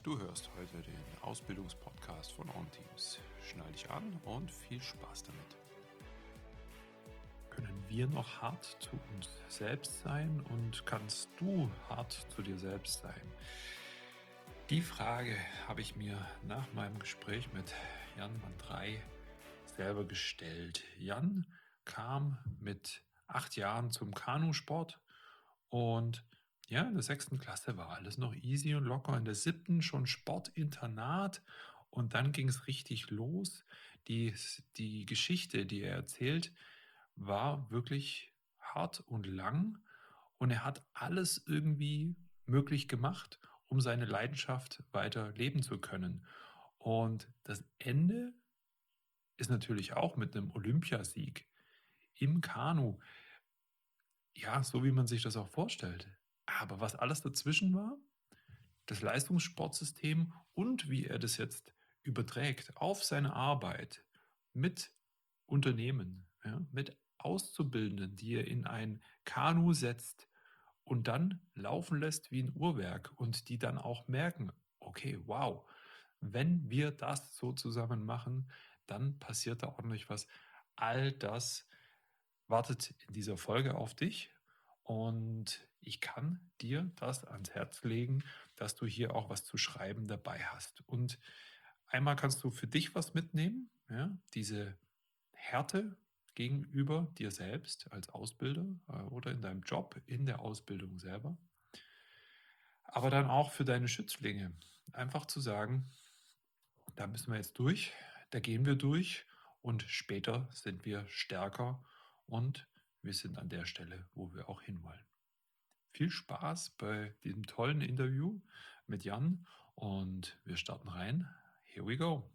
Du hörst heute den Ausbildungspodcast von OnTeams. Schnall dich an und viel Spaß damit. Können wir noch hart zu uns selbst sein und kannst du hart zu dir selbst sein? Die Frage habe ich mir nach meinem Gespräch mit Jan van Drey selber gestellt. Jan kam mit 8 Jahren zum Kanusport und ja, in der 6. Klasse war alles noch easy und locker. In der 7. schon Sportinternat und dann ging es richtig los. Die Geschichte, die er erzählt, war wirklich hart und lang und er hat alles irgendwie möglich gemacht, um seine Leidenschaft weiter leben zu können. Und das Ende ist natürlich auch mit einem Olympiasieg im Kanu. Ja, so wie man sich das auch vorstellt. Aber was alles dazwischen war, das Leistungssportsystem und wie er das jetzt überträgt auf seine Arbeit mit Unternehmen, ja, mit Auszubildenden, die er in ein Kanu setzt und dann laufen lässt wie ein Uhrwerk und die dann auch merken, okay, wow, wenn wir das so zusammen machen, dann passiert da ordentlich was. All das wartet in dieser Folge auf dich und ich kann dir das ans Herz legen, dass du hier auch was zu schreiben dabei hast. Und einmal kannst du für dich was mitnehmen, ja, diese Härte gegenüber dir selbst als Ausbilder oder in deinem Job, in der Ausbildung selber, aber dann auch für deine Schützlinge. Einfach zu sagen, da müssen wir jetzt durch, da gehen wir durch und später sind wir stärker und wir sind an der Stelle, wo wir auch hinwollen. Viel Spaß bei diesem tollen Interview mit Jan und wir starten rein. Here we go.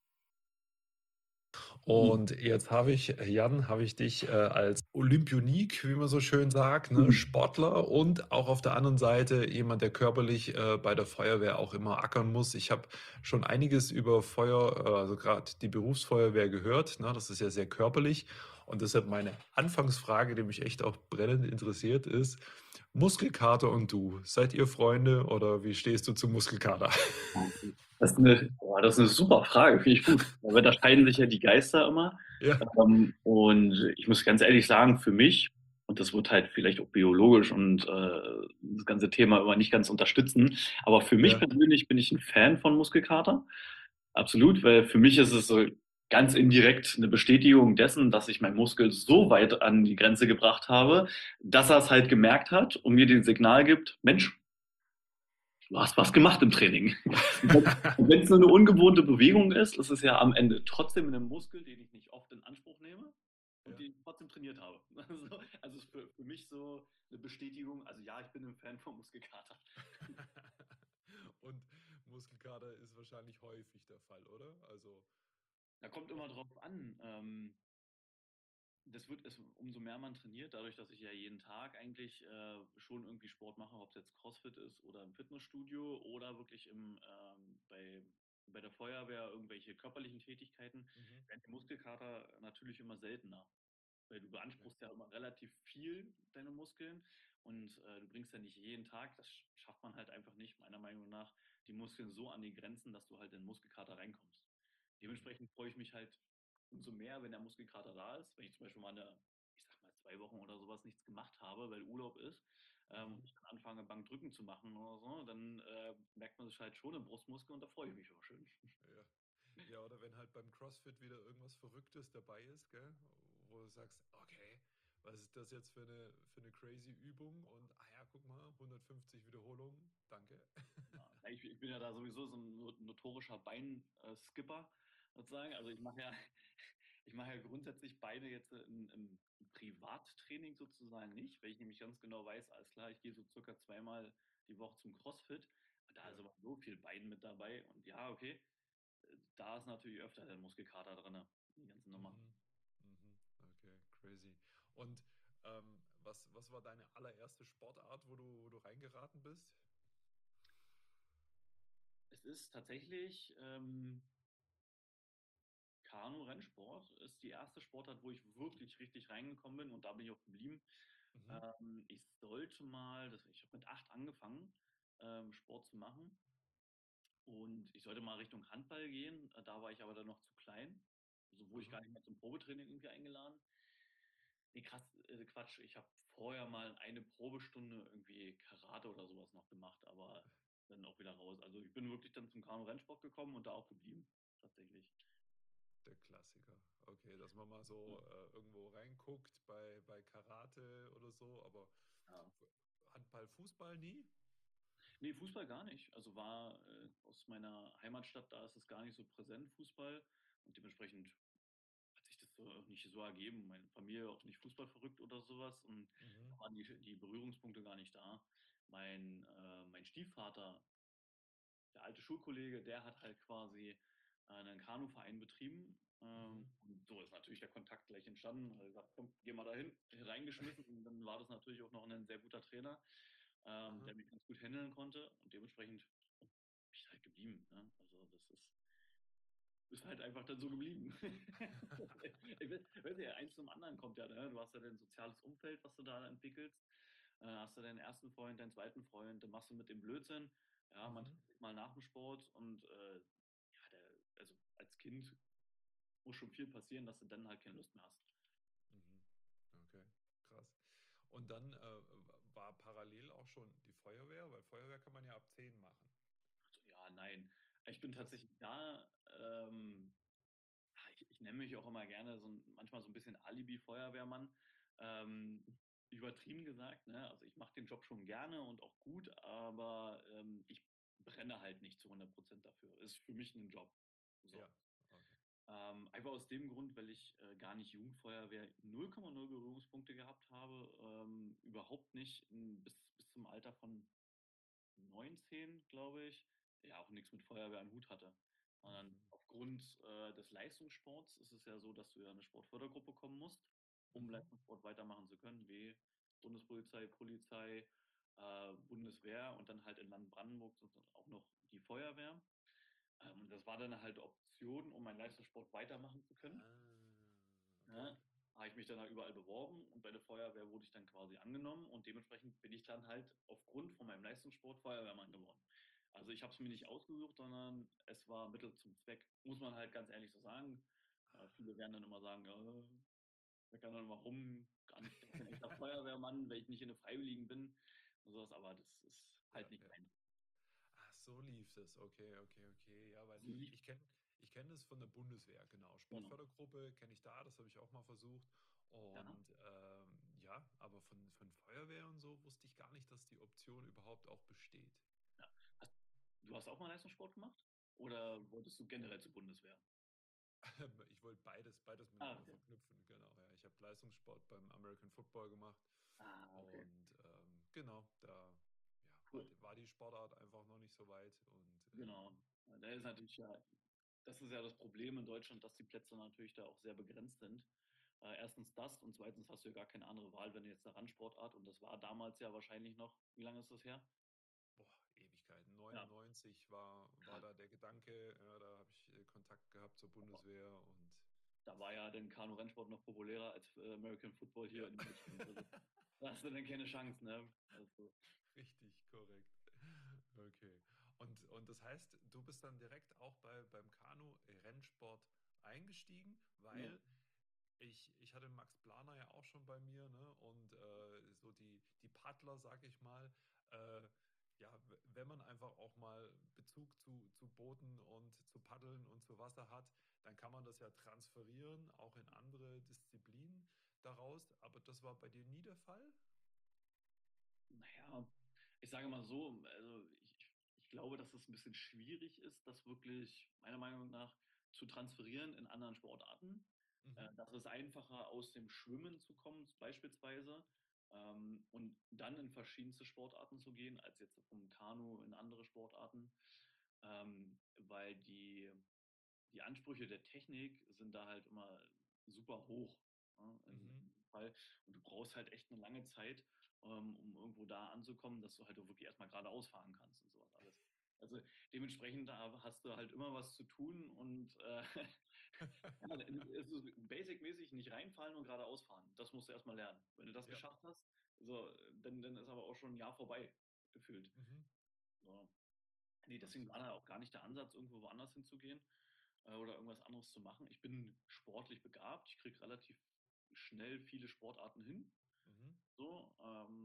Und jetzt habe ich, Jan, habe ich dich als Olympionik, wie man so schön sagt, ne, Sportler und auch auf der anderen Seite jemand, der körperlich bei der Feuerwehr auch immer ackern muss. Ich habe schon einiges über Feuer, also gerade die Berufsfeuerwehr gehört. Ne, das ist ja sehr körperlich. Und deshalb meine Anfangsfrage, die mich echt auch brennend interessiert, ist: Muskelkater und du, seid ihr Freunde oder wie stehst du zum Muskelkater? Das ist eine super Frage, finde ich gut. Weil da scheiden sich ja die Geister immer. Ja. Und ich muss ganz ehrlich sagen, für mich, und das wird halt vielleicht auch biologisch und das ganze Thema immer nicht ganz unterstützen, aber für mich Ja. persönlich bin ich ein Fan von Muskelkater. Absolut, weil für mich ist es so ganz indirekt eine Bestätigung dessen, dass ich meinen Muskel so weit an die Grenze gebracht habe, dass er es halt gemerkt hat und mir den Signal gibt: Mensch, du hast was gemacht im Training. Und wenn es nur eine ungewohnte Bewegung ist, ist es ja am Ende trotzdem ein Muskel, den ich nicht oft in Anspruch nehme und Ja. den ich trotzdem trainiert habe. Also ist für mich so eine Bestätigung. Also ja, ich bin ein Fan von Muskelkater. Und Muskelkater ist wahrscheinlich häufig der Fall, oder? Also, Da kommt immer drauf an. Das wird es, umso mehr man trainiert, dadurch, dass ich ja jeden Tag eigentlich schon irgendwie Sport mache, ob es jetzt CrossFit ist oder im Fitnessstudio oder wirklich bei der Feuerwehr irgendwelche körperlichen Tätigkeiten, mhm. werden die Muskelkater natürlich immer seltener. Weil du Ja. beanspruchst ja immer relativ viel deine Muskeln und du bringst ja nicht jeden Tag, das schafft man halt einfach nicht, meiner Meinung nach, die Muskeln so an die Grenzen, dass du halt in den Muskelkater reinkommst. Mhm. Dementsprechend freue ich mich halt umso mehr, wenn der Muskelkater da ist. Wenn ich zum Beispiel mal ich sag mal, 2 Wochen oder sowas nichts gemacht habe, weil Urlaub ist, Mhm. ich dann anfange, Bankdrücken zu machen oder so, dann merkt man sich halt schon im Brustmuskel und da freue ich mich auch schön. Ja. Ja, oder wenn halt beim CrossFit wieder irgendwas Verrücktes dabei ist, gell? Wo du sagst, okay, was ist das jetzt für eine crazy Übung? Und ah ja, guck mal, 150 Wiederholungen, danke. Ja, ich bin ja da sowieso so ein notorischer Beinskipper sozusagen. Also ich mache ja grundsätzlich Beine jetzt im Privattraining sozusagen nicht, weil ich nämlich ganz genau weiß, alles klar, ich gehe so circa 2-mal die Woche zum CrossFit. Und da Ja. ist aber so viel Bein mit dabei. Und ja, okay, da ist natürlich öfter der Muskelkater drin, die ganze Nummer. Mhm. Mhm. Okay, crazy. Und was war deine allererste Sportart, wo du reingeraten bist? Es ist tatsächlich Kanu-Rennsport ist die erste Sportart, wo ich wirklich richtig reingekommen bin und da bin ich auch geblieben. Mhm. Ich sollte mal, ich habe mit 8 angefangen, Sport zu machen und ich sollte mal Richtung Handball gehen. Da war ich aber dann noch zu klein. So wurde ich gar Mhm. nicht mehr zum Probetraining irgendwie eingeladen. Nee, krass, Quatsch. Ich habe vorher mal eine Probestunde irgendwie Karate oder sowas noch gemacht, aber dann auch wieder raus. Also ich bin wirklich dann zum Kanu-Rennsport gekommen und da auch geblieben, tatsächlich. Der Klassiker. Okay, dass man mal so Ja. irgendwo reinguckt bei Karate oder so, aber Ja. Handball, Fußball nie? Nee, Fußball gar nicht. Also war aus meiner Heimatstadt, da ist es gar nicht so präsent, Fußball. Und dementsprechend hat sich das so auch nicht so ergeben. Meine Familie auch nicht Fußball verrückt oder sowas. Und da Mhm. waren die Berührungspunkte gar nicht da. Mein Stiefvater, der alte Schulkollege, der hat halt quasi einen Kanuverein betrieben. Mhm. Und so ist natürlich der Kontakt gleich entstanden. Er hat gesagt, komm, geh mal dahin, reingeschmissen. Und dann war das natürlich auch noch ein sehr guter Trainer, der Aha. mich ganz gut handeln konnte. Und dementsprechend bin ich halt geblieben. Ne? Also das ist halt einfach dann so geblieben. Ich weiß ja, eins zum anderen kommt ja. Ne? Du hast ja dein soziales Umfeld, was du da entwickelst. Hast du deinen ersten Freund, deinen zweiten Freund, dann machst du mit dem Blödsinn. Ja, man Mhm. trifft sich mal nach dem Sport und ja, also als Kind muss schon viel passieren, dass du dann halt keine Lust mehr hast. Mhm. Okay, krass. Und dann war parallel auch schon die Feuerwehr, weil Feuerwehr kann man ja ab 10 machen. Also, ja, nein. Ich bin Das, tatsächlich da. Ich nenne mich auch immer gerne manchmal so ein bisschen Alibi-Feuerwehrmann. Übertrieben gesagt, ne? Also ich mache den Job schon gerne und auch gut, aber ich brenne halt nicht zu 100% dafür. Ist für mich ein Job. So. ja, okay. Einfach aus dem Grund, weil ich gar nicht Jugendfeuerwehr 0,0 Berührungspunkte gehabt habe. Überhaupt nicht bis zum Alter von 19, glaube ich, ja auch nichts mit Feuerwehr am Hut hatte. Sondern Mhm. aufgrund des Leistungssports ist es ja so, dass du ja eine Sportfördergruppe kommen musst, um Mhm. Leistungssport weitermachen zu können, wie Bundespolizei, Polizei, Bundeswehr und dann halt in Land Brandenburg auch noch die Feuerwehr. Das war dann halt Option, um meinen Leistungssport weitermachen zu können. Ah, okay. Ja, habe ich mich dann halt überall beworben und bei der Feuerwehr wurde ich dann quasi angenommen und dementsprechend bin ich dann halt aufgrund von meinem Leistungssport Feuerwehrmann geworden. Also ich habe es mir nicht ausgesucht, sondern es war Mittel zum Zweck, muss man halt ganz ehrlich so sagen. Viele werden dann immer sagen, meckern dann immer rum, gar kein echter Feuerwehrmann, weil ich nicht in der Freiwilligen bin und sowas, aber das ist halt Ja, nicht ja. mein. Ach, so lief das. Okay, okay, okay. Ja, weil So lief, ich kenn das von der Bundeswehr, genau. genau. Sportfördergruppe kenne ich da, das habe ich auch mal versucht. Ja. Und ja, aber von Feuerwehr und so wusste ich gar nicht, dass die Option überhaupt auch besteht. Ja. Du hast auch mal Leistungssport gemacht? Oder wolltest du generell zur Bundeswehr? Ich wollte beides Ah, miteinander okay. verknüpfen, genau. Ja, ich habe Leistungssport beim American Football gemacht Ah, okay. und genau, da ja, Cool. war die Sportart einfach noch nicht so weit und Genau. Da ist natürlich ja, das ist ja das Problem in Deutschland, dass die Plätze natürlich da auch sehr begrenzt sind. Erstens das und zweitens hast du ja gar keine andere Wahl, wenn du jetzt eine Randsportart und das war damals ja wahrscheinlich noch, wie lange ist das her? boah, Ewigkeiten. Ja, 99 war da der Gedanke, ja, da habe ich Kontakt gehabt zur Bundeswehr und da war ja der Kanu-Rennsport noch populärer als American Football hier ja, in Deutschland. Also, da hast du dann keine Chance, ne? Also, richtig, korrekt. Okay. Und das heißt, du bist dann direkt auch beim Kanu-Rennsport eingestiegen, genau. weil ich hatte Max Planer ja auch schon bei mir, ne? Und so die Paddler, sag ich mal, äh, ja, wenn man einfach auch mal Bezug zu Booten und zu Paddeln und zu Wasser hat, dann kann man das ja transferieren, auch in andere Disziplinen daraus. Aber das war bei dir nie der Fall? Naja, ich sage mal so, also ich glaube, dass es ein bisschen schwierig ist, das wirklich meiner Meinung nach zu transferieren in anderen Sportarten. Mhm. Das ist einfacher, aus dem Schwimmen zu kommen, beispielsweise, und dann in verschiedenste Sportarten zu gehen, als jetzt vom Kanu in andere Sportarten, weil die Ansprüche der Technik sind da halt immer super hoch. Ja, in Mhm. dem Fall. Und du brauchst halt echt eine lange Zeit, um irgendwo da anzukommen, dass du halt auch wirklich erstmal geradeaus fahren kannst und sowas alles. Also dementsprechend da hast du halt immer was zu tun und ja, es ist basic-mäßig nicht reinfallen und geradeaus fahren. Das musst du erstmal lernen. Wenn du das Ja. geschafft hast, so, dann ist aber auch schon ein Jahr vorbei, gefühlt. Mhm. So. Nee, deswegen war Absolut. da auch gar nicht der Ansatz, irgendwo woanders hinzugehen oder irgendwas anderes zu machen. Ich bin sportlich begabt, ich kriege relativ schnell viele Sportarten hin. Mhm. So,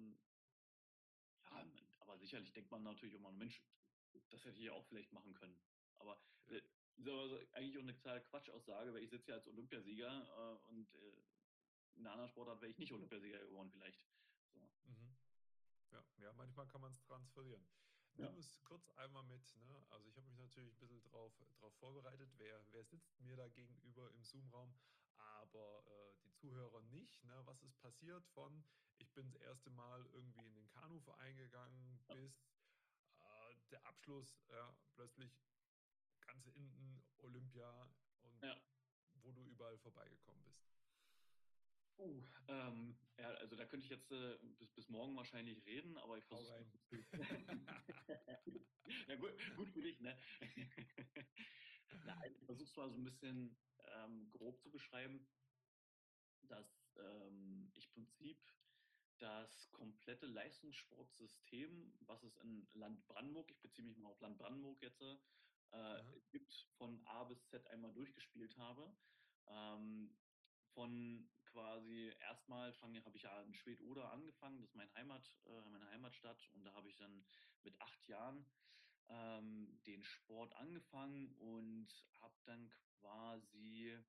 ja, aber sicherlich denkt man natürlich immer, Mensch, das hätte ich ja auch vielleicht machen können. Aber Ja. so, also eigentlich auch eine totale Quatschaussage, weil ich sitze ja als Olympiasieger und in einer anderen Sportart wäre ich nicht Olympiasieger geworden vielleicht. So. Mhm. Ja, ja, manchmal kann man es transferieren. Nimm Ja. es kurz einmal mit, ne? Also ich habe mich natürlich ein bisschen drauf vorbereitet, wer sitzt mir da gegenüber im Zoom-Raum, aber die Zuhörer nicht, ne? Was ist passiert von, ich bin das erste Mal irgendwie in den Kanuverein gegangen, Ja. bis der Abschluss, plötzlich ganz hinten Olympia und Ja. wo du überall vorbeigekommen bist. Ja, also da könnte ich jetzt bis morgen wahrscheinlich reden, aber ich Hau versuche rein. es ja, gut für dich, ne? Nein, ich versuche es mal so ein bisschen grob zu beschreiben, dass ich im Prinzip das komplette Leistungssportsystem, was es in Land Brandenburg, ich beziehe mich mal auf Land Brandenburg jetzt, Aha, gibt, von A bis Z einmal durchgespielt habe. Ähm, von quasi erstmal habe ich ja in Schwedt-Oder angefangen, das ist meine Heimatstadt, und da habe ich dann mit 8 Jahren den Sport angefangen und habe dann quasi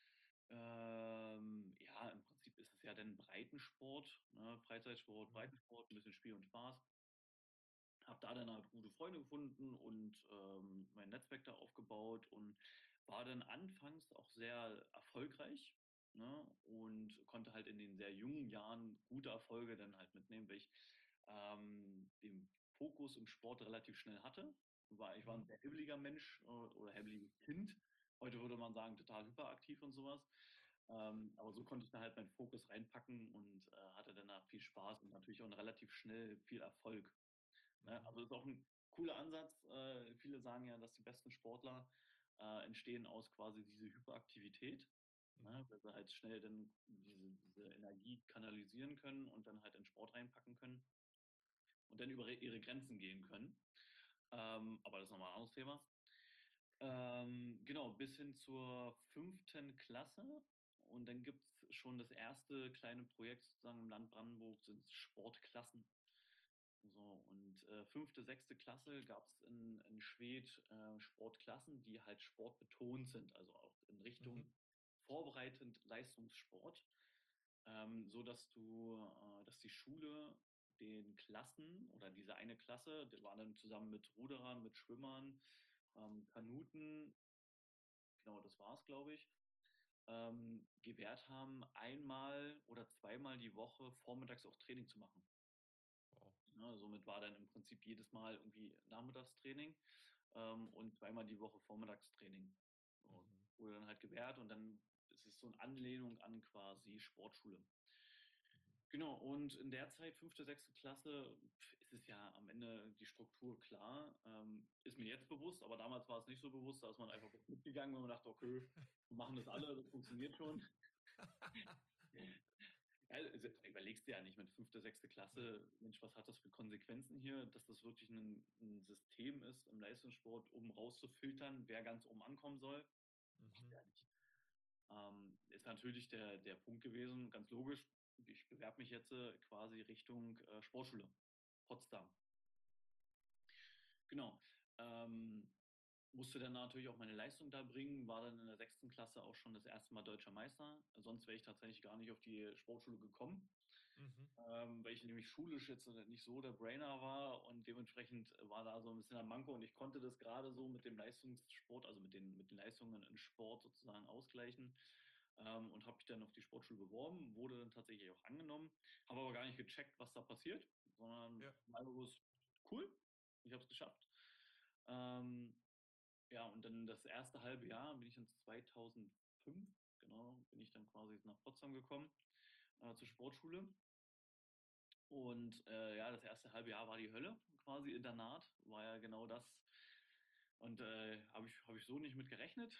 ja, im Prinzip ist es ja dann Breitensport, ne? Freizeitsport, mhm, Breitensport, ein bisschen Spiel und Spaß. Habe da dann halt gute Freunde gefunden und mein Netzwerk da aufgebaut und war dann anfangs auch sehr erfolgreich, ne? Und konnte halt in den sehr jungen Jahren gute Erfolge dann halt mitnehmen, weil ich den Fokus im Sport relativ schnell hatte. Ich war ein mhm, sehr hibbeliger Mensch oder hibbeliges Kind. Heute würde man sagen, total hyperaktiv und sowas. Aber so konnte ich da halt meinen Fokus reinpacken und hatte dann da viel Spaß und natürlich auch relativ schnell viel Erfolg. Ne? mhm, Also ist auch ein cooler Ansatz. Viele sagen ja, dass die besten Sportler entstehen aus quasi dieser Hyperaktivität, ne? mhm, Weil sie halt schnell dann diese Energie kanalisieren können und dann halt in Sport reinpacken können und dann über ihre Grenzen gehen können. Aber das ist nochmal ein anderes Thema. Genau, bis hin zur 5. Klasse. Und dann gibt es schon das erste kleine Projekt sozusagen im Land Brandenburg, sind Sportklassen. So, und 5., 6. Klasse gab es in Schwedt Sportklassen, die halt sportbetont sind, also auch in mhm, Richtung vorbereitend Leistungssport, so dass die Schule den Klassen oder diese eine Klasse, die waren dann zusammen mit Ruderern, mit Schwimmern, Kanuten, genau, das war es, glaube ich, gewährt haben, einmal oder zweimal die Woche vormittags auch Training zu machen. wow, Ja, somit war dann im Prinzip jedes Mal irgendwie Nachmittagstraining und zweimal die Woche Vormittagstraining. So, mhm, wurde dann halt gewährt und dann ist es so eine Anlehnung an quasi Sportschule. mhm. Genau, und in der Zeit, 5., 6. Klasse, ist es ja am Ende die Struktur klar. Ist mir jetzt bewusst, aber damals war es nicht so bewusst, da ist man einfach mitgegangen, wenn man dachte, okay, wir machen das alle, das funktioniert schon. Ja, also, überlegst du ja nicht mit 5., 6. Klasse, Nee. Mensch, was hat das für Konsequenzen hier, dass das wirklich ein System ist im Leistungssport, um rauszufiltern, wer ganz oben ankommen soll? Macht Mhm. ja nicht. Ist natürlich der Punkt gewesen, ganz logisch, ich bewerbe mich jetzt quasi Richtung Sportschule, Potsdam. Genau. Ähm, musste dann natürlich auch meine Leistung da bringen, war dann in der 6. Klasse auch schon das erste Mal deutscher Meister. Sonst wäre ich tatsächlich gar nicht auf die Sportschule gekommen, Mhm. weil ich nämlich schulisch jetzt nicht so der Brainer war und dementsprechend war da so ein bisschen ein Manko und ich konnte das gerade so mit dem Leistungssport, also mit den Leistungen im Sport sozusagen ausgleichen. Und habe mich dann auf die Sportschule beworben, wurde dann tatsächlich auch angenommen, habe aber gar nicht gecheckt, was da passiert, sondern Ja. mal bewusst, cool, ich habe es geschafft. Ähm, ja, und dann das erste halbe Jahr bin ich dann 2005, genau, bin ich dann quasi nach Potsdam gekommen, zur Sportschule. Und ja, das erste halbe Jahr war die Hölle, quasi Internat, war ja genau das. Und habe ich so nicht mit gerechnet.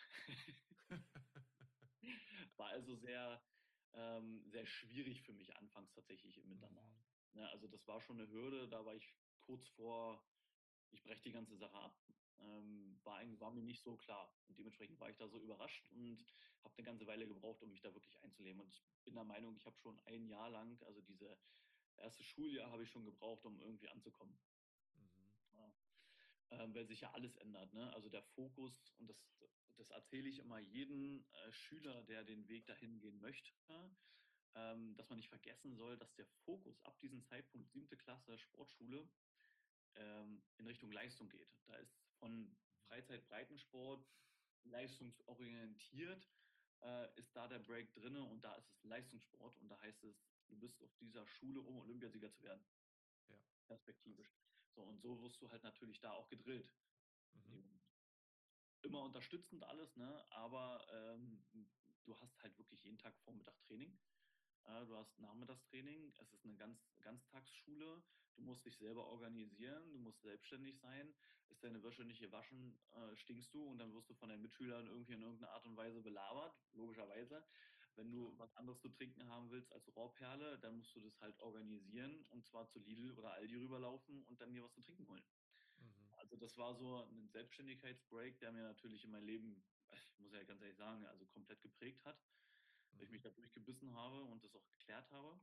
War also sehr schwierig für mich anfangs tatsächlich im Internat. Mhm. Ne, also das war schon eine Hürde, da war ich kurz vor ich breche die ganze Sache ab. War mir nicht so klar. Und dementsprechend war ich da so überrascht und habe eine ganze Weile gebraucht, um mich da wirklich einzuleben. Und ich bin der Meinung, ich habe schon ein Jahr lang, also diese erste Schuljahr habe ich schon gebraucht, um irgendwie anzukommen. Mhm. Ja. Weil sich ja alles ändert. Ne? Also der Fokus, und das erzähle ich immer jedem Schüler, der den Weg dahin gehen möchte, dass man nicht vergessen soll, dass der Fokus ab diesem Zeitpunkt 7. Klasse Sportschule in Richtung Leistung geht. Da ist von Mhm. Freizeit-Breitensport leistungsorientiert, ist da der Break drinne und da ist es Leistungssport und da heißt es, du bist auf dieser Schule, um Olympiasieger zu werden, Ja, krass. perspektivisch. So, und so wirst du halt natürlich da auch gedrillt. Mhm. Immer unterstützend alles, ne? Aber du hast halt wirklich jeden Tag Vormittag Training. Du hast Nachmittagstraining. Es ist eine Ganztagsschule. Du musst dich selber organisieren. Du musst selbstständig sein. Ist deine Wäsche nicht gewaschen, stinkst du und dann wirst du von deinen Mitschülern irgendwie in irgendeiner Art und Weise belabert. Logischerweise. Wenn du Klar. was anderes zu trinken haben willst als Rohrperle, dann musst du das halt organisieren und zwar zu Lidl oder Aldi rüberlaufen und dann dir was zu trinken holen. Mhm. Also das war so ein Selbstständigkeitsbreak, der mir natürlich in mein Leben, ich muss ja ganz ehrlich sagen, also komplett geprägt hat, weil ich mich Mhm. da durchgebissen habe und das auch geklärt habe.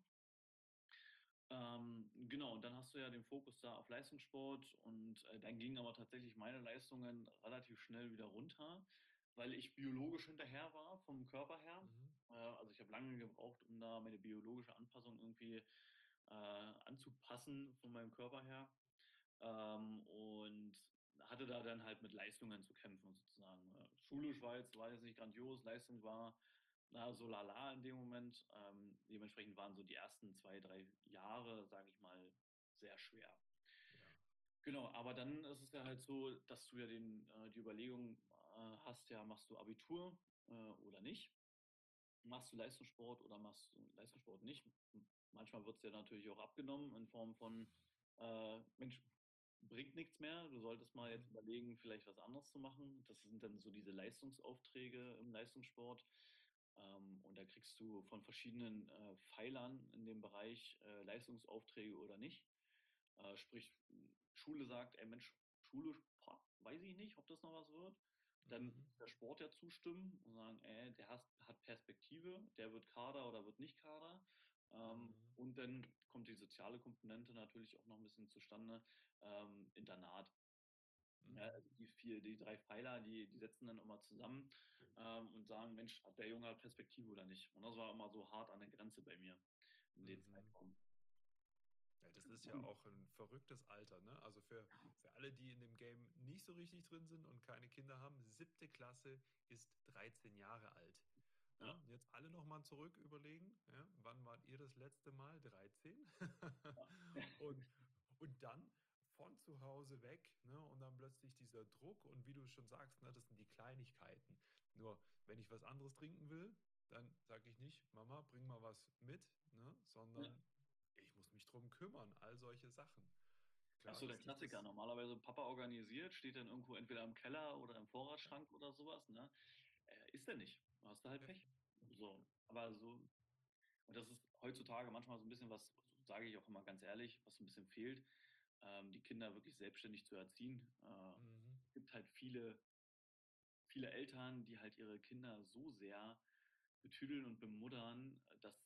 Genau, und dann hast du ja den Fokus da auf Leistungssport und dann gingen aber tatsächlich meine Leistungen relativ schnell wieder runter, weil ich biologisch hinterher war, vom Körper her. Mhm. Also ich habe lange gebraucht, um da meine biologische Anpassung irgendwie anzupassen von meinem Körper her. Und hatte da dann halt mit Leistungen zu kämpfen sozusagen. Schulisch war jetzt nicht grandios, Leistung war so lala in dem Moment. Dementsprechend waren so die ersten 2, 3 Jahre, sage ich mal, sehr schwer. Ja. Genau, aber dann ist es ja halt so, dass du ja die Überlegung hast, ja, machst du Abitur oder nicht? Machst du Leistungssport oder machst du Leistungssport nicht? Manchmal wird es dir natürlich auch abgenommen in Form von, Mensch, bringt nichts mehr, du solltest mal jetzt Mhm. überlegen, vielleicht was anderes zu machen. Das sind dann so diese Leistungsaufträge im Leistungssport. Und da kriegst du von verschiedenen Pfeilern in dem Bereich Leistungsaufträge oder nicht. Sprich, Schule sagt, ey Mensch, Schule, boah, weiß ich nicht, ob das noch was wird. Dann Mhm. der Sport ja zustimmen und sagen, ey, der hat Perspektive, der wird Kader oder wird nicht Kader. Mhm. Und dann kommt die soziale Komponente natürlich auch noch ein bisschen zustande. Internat. Ja, Mhm. also die 3 Pfeiler, die setzen dann immer zusammen und sagen, Mensch, hat der Junge hat Perspektive oder nicht? Und das war immer so hart an der Grenze bei mir in den Mhm. Zeitraum. Ja, das ist ja auch ein verrücktes Alter, ne? Also für alle, die in dem Game nicht so richtig drin sind und keine Kinder haben, 7. Klasse ist 13 Jahre alt. Ja, Ja, und jetzt alle nochmal zurück überlegen, ja, wann wart ihr das letzte Mal? 13? ja. Und, und dann von zu Hause weg, ne? Und dann plötzlich dieser Druck und wie du schon sagst, ne, das sind die Kleinigkeiten. Nur wenn ich was anderes trinken will, dann sage ich nicht, Mama, bring mal was mit, ne? Ja. Sondern ich muss mich drum kümmern, all solche Sachen. Das ist Klar, so der dass dich Klassiker. das. Normalerweise Papa organisiert, steht dann irgendwo entweder im Keller oder im Ja, Vorratsschrank oder sowas, ne? Ist der nicht. Hast du halt ja. Pech. So. Aber so, und das ist heutzutage manchmal so ein bisschen was, sage ich auch immer ganz ehrlich, was ein bisschen fehlt, die Kinder wirklich selbstständig zu erziehen. Mhm. Es gibt halt viele Eltern, die halt ihre Kinder so sehr betüdeln und bemuttern,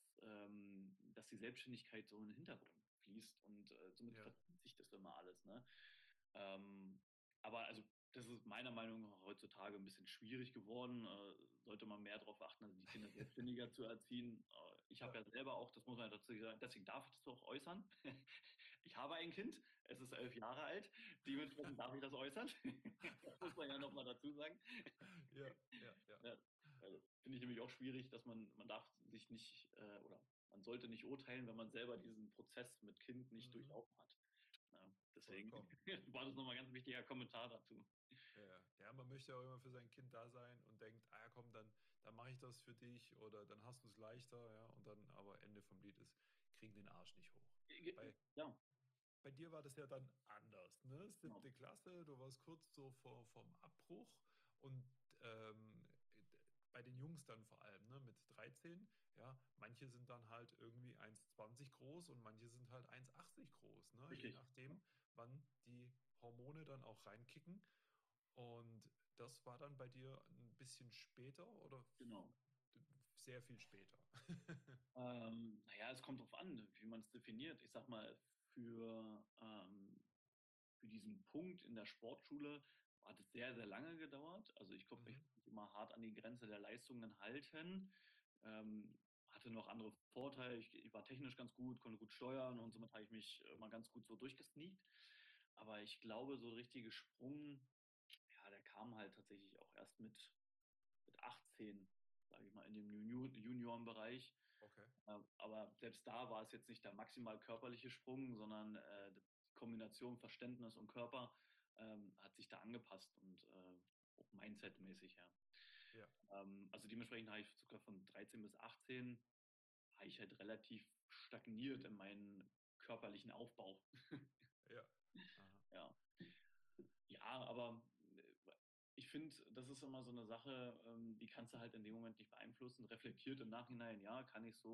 dass die Selbstständigkeit so in den Hintergrund fließt und somit Ja. verzieht sich das immer alles. Ne? Ähm, aber also das ist meiner Meinung nach heutzutage ein bisschen schwierig geworden. Sollte man mehr darauf achten, also die Kinder selbstständiger zu erziehen. Ich habe Ja. ja selber auch, das muss man ja dazu sagen, deswegen darf ich das auch äußern. Ich habe ein Kind, es ist 11 Jahre alt, dementsprechend darf ich das äußern. Das muss man ja nochmal dazu sagen. Ja, ja, ja. Ja, also finde ich nämlich auch schwierig, dass man darf sich nicht oder man sollte nicht urteilen, wenn man selber diesen Prozess mit Kind nicht Mhm. durchlaufen hat. Ja, deswegen Vollkommen. war das nochmal ein ganz wichtiger Kommentar dazu. Ja, ja. Ja, man möchte ja auch immer für sein Kind da sein und denkt, ah ja, komm, dann mache ich das für dich oder dann hast du es leichter, ja, und dann aber Ende vom Lied ist, kriegen den Arsch nicht hoch. Ja, Bei dir war das ja dann anders, ne? genau. 7. Klasse, du warst kurz so vorm Abbruch und bei den Jungs dann vor allem, ne? Mit 13, ja, manche sind dann halt irgendwie 1,20 groß und manche sind halt 1,80 groß, ne? Je Richtig. Ja. nachdem, wann die Hormone dann auch reinkicken. Und das war dann bei dir ein bisschen später oder Genau. sehr viel später? Naja, es kommt drauf an, wie man es definiert. Ich sag mal, für diesen Punkt in der Sportschule hat es sehr, sehr lange gedauert. Also ich konnte mich Mhm. wirklich immer hart an die Grenze der Leistungen halten. Hatte noch andere Vorteile. Ich war technisch ganz gut, konnte gut steuern und Mhm. somit habe ich mich immer ganz gut so durchgesneakt. Aber ich glaube, so der richtige Sprung, ja, der kam halt tatsächlich auch erst mit 18, sage ich mal, in dem Juniorenbereich. Okay. Aber selbst da war es jetzt nicht der maximal körperliche Sprung, sondern die Kombination Verständnis und Körper hat sich da angepasst und auch Mindset-mäßig, ja. Ja, Also dementsprechend habe ich sogar von 13 bis 18 habe ich halt relativ stagniert in meinem körperlichen Aufbau. ja. Aha. Ja. Ja, aber ich finde, das ist immer so eine Sache, die kannst du halt in dem Moment nicht beeinflussen. Reflektiert im Nachhinein, ja, kann ich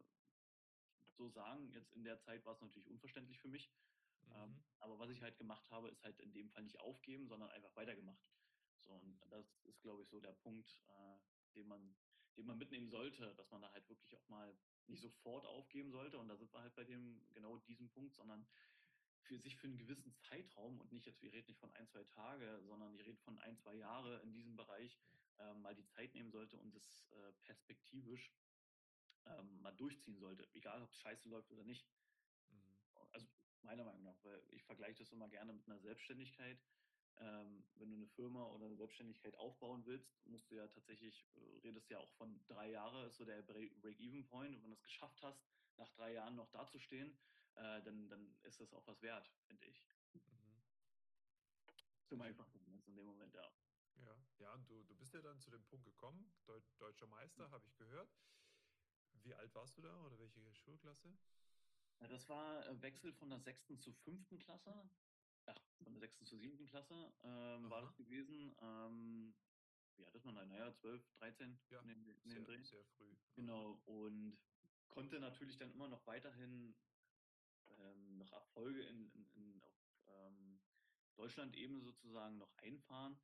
so sagen. Jetzt in der Zeit war es natürlich unverständlich für mich. Mhm. Aber was ich halt gemacht habe, ist halt in dem Fall nicht aufgeben, sondern einfach weitergemacht. So, und Mhm. das ist, glaube ich, so der Punkt, den man, den man mitnehmen sollte, dass man da halt wirklich auch mal nicht sofort aufgeben sollte. Und da sind wir halt bei dem, genau diesem Punkt, sondern für sich für einen gewissen Zeitraum und nicht jetzt, wir reden nicht von ein, zwei Tage, sondern wir reden von ein, zwei Jahre in diesem Bereich, Ja. mal die Zeit nehmen sollte und es perspektivisch mal durchziehen sollte, egal ob es scheiße läuft oder nicht. Mhm. Also meiner Meinung nach, weil ich vergleiche das immer gerne mit einer Selbstständigkeit. Wenn du eine Firma oder eine Selbstständigkeit aufbauen willst, musst du ja tatsächlich, redest ja auch von 3 Jahre, ist so der Break-Even-Point. Und wenn du es geschafft hast, nach 3 Jahren noch dazustehen, dann ist das auch was wert, finde ich. Mhm. Für Sehr mein schön. Verständnis in dem Moment, ja. Ja, ja, und du bist ja dann zu dem Punkt gekommen, deutscher Meister, habe ich gehört. Wie alt warst du da oder welche Schulklasse? Ja, das war Wechsel von der 6. zur 5. Klasse. Ach, von der 6. zur 7. Klasse war das Aha, gewesen. Wie alt ist man da? Naja, 12, 13 ja, in dem sehr, Dreh. sehr früh. Aha. Genau. Und konnte natürlich dann immer noch weiterhin noch Erfolge auf Deutschland-Ebene sozusagen noch einfahren,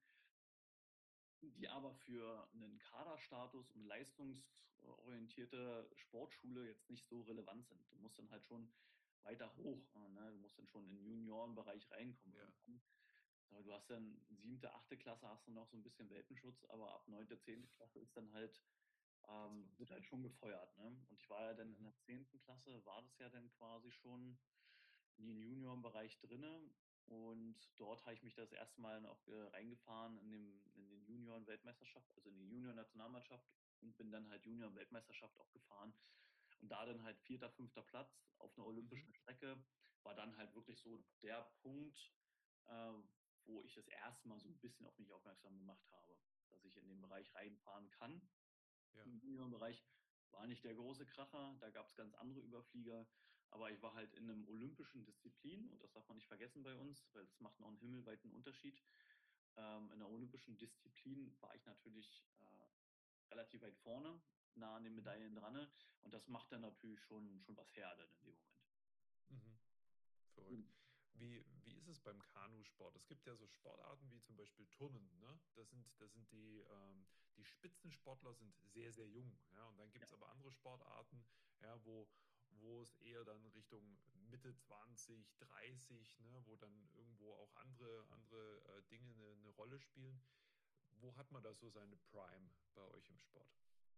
die aber für einen Kaderstatus und leistungsorientierte Sportschule jetzt nicht so relevant sind. Du musst dann halt schon weiter hoch, ne? Du musst dann schon in den Juniorenbereich reinkommen Ja, irgendwann. Aber du hast dann 7., 8. Klasse hast du noch so ein bisschen Welpenschutz, aber ab 9., 10. Klasse ist dann halt, geht's rund. wird halt schon gefeuert, ne? Und ich war ja dann in Mhm. der 10. Klasse, war das ja dann quasi schon in den Juniorenbereich drinne. Und dort habe ich mich das erste Mal auch reingefahren in den Junioren-Weltmeisterschaft, also in die Junior-Nationalmannschaft und bin dann halt Junior-Weltmeisterschaft auch gefahren. Und da dann halt 4., 5. Platz auf einer Mhm. olympischen Strecke war dann halt wirklich so der Punkt, wo ich das erste Mal so ein bisschen auf mich aufmerksam gemacht habe, dass ich in den Bereich reinfahren kann. Ja, Im Juniorenbereich war nicht der große Kracher, da gab es ganz andere Überflieger, aber ich war halt in einem olympischen Disziplin und das darf man nicht vergessen bei uns, weil das macht noch einen himmelweiten Unterschied. In einer olympischen Disziplin war ich natürlich relativ weit vorne, nah an den mhm. Medaillen dran und das macht dann natürlich schon was her dann in dem Moment. Mhm. Verrückt. Mhm. Wie ist es beim Kanusport? Es gibt ja so Sportarten wie zum Beispiel Turnen, ne? Das sind die Spitzensportler sind sehr, sehr jung, ja. Und dann gibt es Ja. aber andere Sportarten, ja, wo es eher dann Richtung Mitte 20, 30, ne, wo dann irgendwo auch andere Dinge eine Rolle spielen. Wo hat man da so seine Prime bei euch im Sport?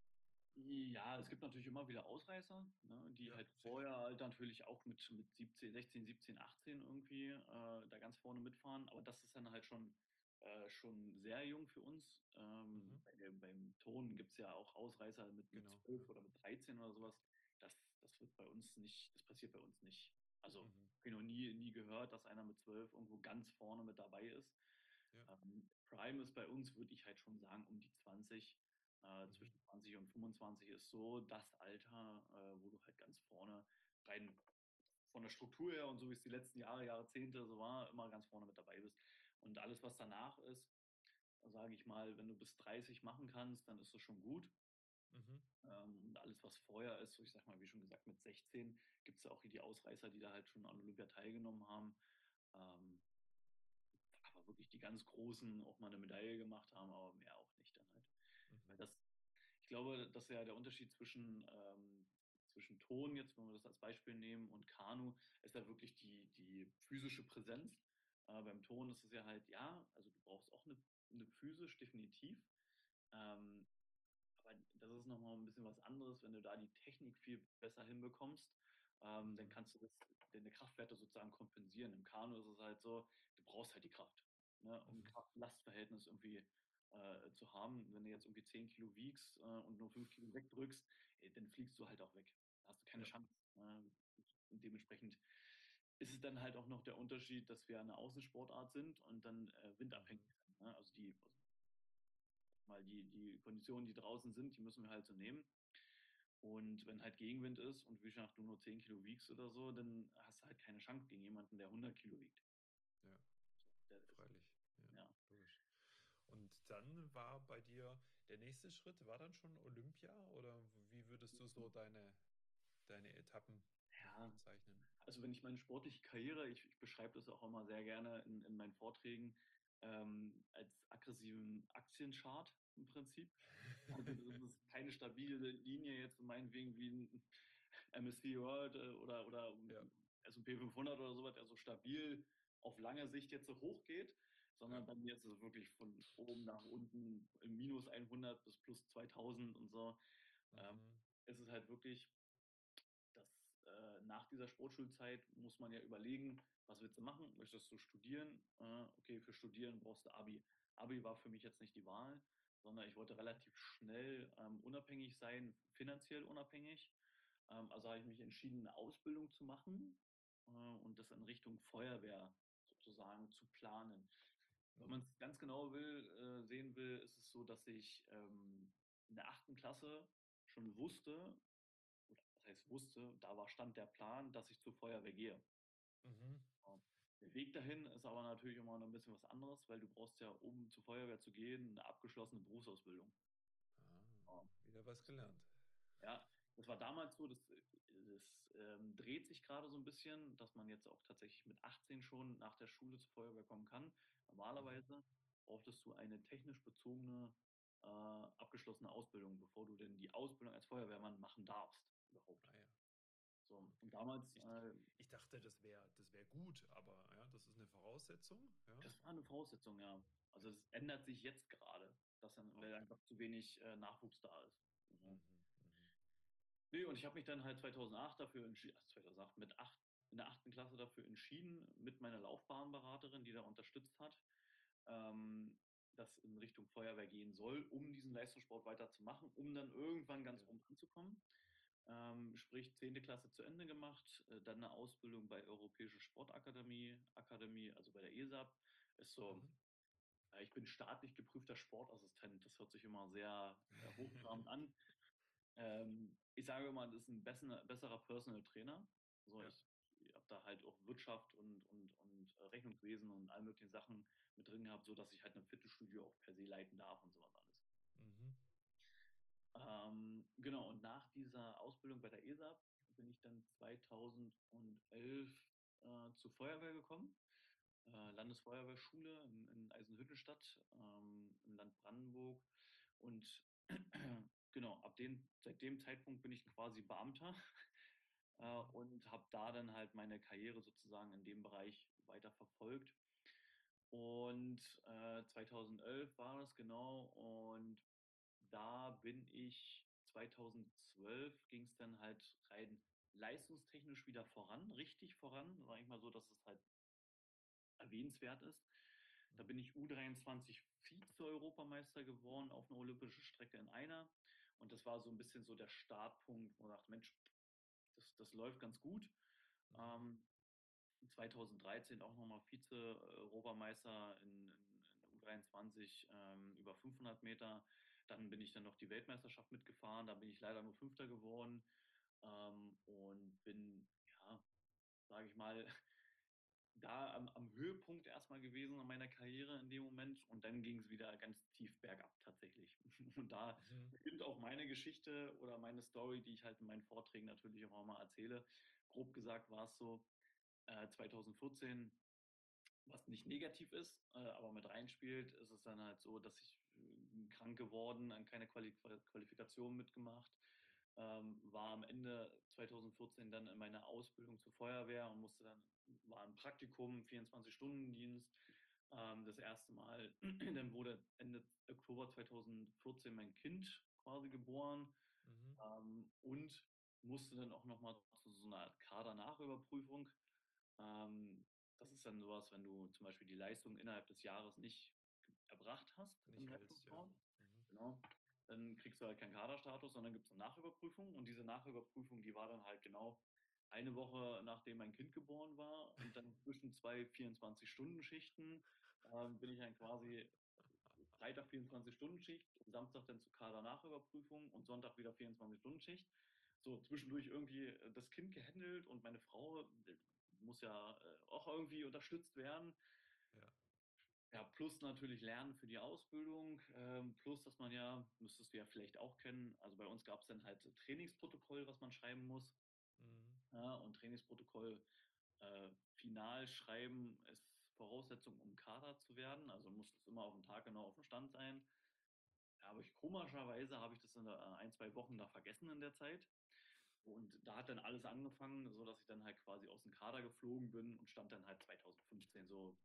Ja, es gibt natürlich immer wieder Ausreißer, ne, die Ja, halt sicher. vorher halt natürlich auch mit 17, 16, 17, 18 irgendwie da ganz vorne mitfahren. Aber das ist dann halt schon sehr jung für uns. Mhm. Beim Turnen gibt es ja auch Ausreißer mit Genau, 12 ja. oder mit 13 oder sowas. Das wird bei uns nicht, das passiert bei uns nicht. Also, Mhm. ich habe noch nie gehört, dass einer mit 12 irgendwo ganz vorne mit dabei ist. Ja. Prime ist bei uns, würde ich halt schon sagen, um die 20. Mhm. Zwischen 20 und 25 ist so das Alter, wo du halt ganz vorne rein von der Struktur her und so wie es die letzten Jahre, Jahrzehnte so war, immer ganz vorne mit dabei bist. Und alles, was danach ist, sage ich mal, wenn du bis 30 machen kannst, dann ist das schon gut. Mhm. Und alles, was vorher ist, so ich sag mal, wie schon gesagt, mit 16 gibt es ja auch die Ausreißer, die da halt schon an Olympia teilgenommen haben. Ähm, wirklich die ganz Großen auch mal eine Medaille gemacht haben, aber mehr auch nicht dann halt. Weil Mhm. ich glaube, dass ja der Unterschied zwischen Ton, jetzt, wenn wir das als Beispiel nehmen, und Kanu, ist ja wirklich die physische Präsenz. Beim Ton ist es ja halt, ja, also du brauchst auch eine physisch, definitiv. Ähm, aber das ist nochmal ein bisschen was anderes, wenn du da die Technik viel besser hinbekommst, dann Mhm. kannst du deine Kraftwerte sozusagen kompensieren. Im Kanu ist es halt so, du brauchst halt die Kraft, ne, um Mhm. Kraft-Last-Verhältnis irgendwie zu haben. Wenn du jetzt irgendwie 10 Kilo wiegst und nur 5 Kilo wegdrückst, dann fliegst du halt auch weg. Da hast du keine Ja. Chance. Und dementsprechend ist es dann halt auch noch der Unterschied, dass wir eine Außensportart sind und dann windabhängig Mhm. sind. Ne? Also mal die Konditionen, die draußen sind, die müssen wir halt so nehmen. Und wenn halt Gegenwind ist und wie gesagt, du nur 10 Kilo wiegst oder so, dann hast du halt keine Chance gegen jemanden, der 100 Kilo wiegt. Ja. So, Freilich. Ja. ja. Logisch. Und dann war bei dir der nächste Schritt, war dann schon Olympia oder wie würdest du so deine Etappen noch Ja, bezeichnen? also wenn ich meine sportliche Karriere, ich beschreibe das auch immer sehr gerne in meinen Vorträgen, als aggressiven Aktienchart im Prinzip. Also das ist keine stabile Linie jetzt meinetwegen wie ein MSCI World oder Ja, S&P 500 oder sowas, der so stabil auf lange Sicht jetzt so hoch geht, sondern ja. bei mir ist es wirklich von oben nach unten im minus 100 bis plus 2000 und so. Ähm, Mhm. Es ist halt wirklich, dass nach dieser Sportschulzeit muss man ja überlegen, was willst du machen? Möchtest du studieren? Okay, für Studieren brauchst du Abi. Abi war für mich jetzt nicht die Wahl, sondern ich wollte Mhm. relativ schnell unabhängig sein, finanziell unabhängig. Also habe ich mich entschieden, eine Ausbildung zu machen und das in Richtung Feuerwehr sozusagen zu planen. Wenn man Mhm. es ganz genau sehen will, ist es so, dass ich in der 8. Klasse schon wusste, oder was heißt wusste, da war stand der Plan, dass ich zur Feuerwehr gehe. Mhm. Ja. Der Weg dahin ist aber natürlich immer noch ein bisschen was anderes, weil du brauchst ja, um zur Feuerwehr zu gehen, eine abgeschlossene Berufsausbildung. Ah, Ja. wieder was gelernt. Ja, das war damals so, das dreht sich gerade so ein bisschen, dass man jetzt auch tatsächlich mit 18 schon nach der Schule zur Feuerwehr kommen kann. Mhm. Normalerweise brauchtest du eine technisch bezogene abgeschlossene Ausbildung, bevor du denn die Ausbildung als Feuerwehrmann machen darfst überhaupt. Ah ja, So, und okay. damals, Ich dachte, das wär gut, aber ja, das ist eine Voraussetzung, ja. das war eine Voraussetzung, ja. Also Ja. das ändert sich jetzt gerade, weil Okay. einfach zu wenig Nachwuchs da ist. Ja. Mhm. Mhm. Nee, und ich habe mich dann halt 2008 dafür entschieden, also 2008 in der 8. Klasse dafür entschieden, mit meiner Laufbahnberaterin, die da unterstützt hat, dass in Richtung Feuerwehr gehen soll, um diesen Leistungssport weiterzumachen, um dann irgendwann ganz Ja. oben anzukommen. Sprich 10. Klasse zu Ende gemacht, dann eine Ausbildung bei Europäische Sportakademie, also bei der ESAP. Ist so, Mhm. ich bin staatlich geprüfter Sportassistent. Das hört sich immer sehr hochtrabend an. Ich sage immer, das ist ein besserer Personal Trainer. So, Ja. ich habe da halt auch Wirtschaft und Rechnungswesen und all möglichen Sachen mit drin gehabt, sodass ich halt ein Fitnessstudio auch per se leiten darf und sowas alles. Mhm. Genau, und nach dieser Ausbildung bei der ESAP bin ich dann 2011 zur Feuerwehr gekommen. Landesfeuerwehrschule in Eisenhüttenstadt im Land Brandenburg. Und genau, seit dem Zeitpunkt bin ich quasi Beamter Mhm. und habe da dann halt meine Karriere sozusagen in dem Bereich weiter verfolgt. Und 2011 war das genau. Und da bin ich 2012 ging es dann halt rein leistungstechnisch wieder voran, richtig voran, sage ich mal so, dass es halt erwähnenswert ist. Da bin Mhm. ich U23 Vize-Europameister geworden auf einer olympischen Strecke in einer. Und das war so ein bisschen so der Startpunkt, wo man dachte, Mensch, das läuft ganz gut. Mhm. Ähm, 2013 auch nochmal Vize-Europameister in U23 über 500 Meter. Dann bin ich dann noch die Weltmeisterschaft mitgefahren. Da bin ich leider nur Fünfter geworden und bin, ja, sage ich mal, da am Höhepunkt erstmal gewesen in meiner Karriere in dem Moment und dann ging es wieder ganz tief bergab tatsächlich. Und da Mhm. beginnt auch meine Geschichte oder meine Story, die ich halt in meinen Vorträgen natürlich auch mal erzähle. Grob gesagt war es so, 2014 was nicht negativ ist, aber mit reinspielt, ist es dann halt so, dass ich krank geworden, an keine Qualifikation mitgemacht, war am Ende 2014 dann in meiner Ausbildung zur Feuerwehr und war ein Praktikum, 24-Stunden-Dienst, das erste Mal. Dann wurde Ende Oktober 2014 mein Kind quasi geboren, Mhm. und musste dann auch nochmal zu so einer Art Kadernachüberprüfung. Ähm, Das ist dann sowas, wenn du zum Beispiel die Leistung innerhalb des Jahres nicht erbracht hast im Nicht hältst, ja. Leistungssport, Mhm. genau, dann kriegst du halt keinen Kaderstatus, sondern gibt es eine Nachüberprüfung. Und diese Nachüberprüfung, die war dann halt genau eine Woche, nachdem mein Kind geboren war. Und dann zwischen zwei 24-Stunden-Schichten bin ich dann quasi Freitag 24-Stunden-Schicht, Samstag dann zur Kader-Nachüberprüfung und Sonntag wieder 24-Stunden-Schicht. So zwischendurch irgendwie das Kind gehandelt und meine Frau muss ja auch irgendwie unterstützt werden. Ja. Ja, plus natürlich Lernen für die Ausbildung, plus dass man ja, müsstest du ja vielleicht auch kennen, also bei uns gab es dann halt Trainingsprotokoll, was man schreiben muss. Mhm. Ja, und Trainingsprotokoll final schreiben ist Voraussetzung, um Kader zu werden. Also muss es immer auf den Tag genau auf dem Stand sein. Ja, aber komischerweise habe ich das in ein, zwei Wochen da vergessen in der Zeit. Und da hat dann alles angefangen, so dass ich dann halt quasi aus dem Kader geflogen bin und stand dann halt 2015 so,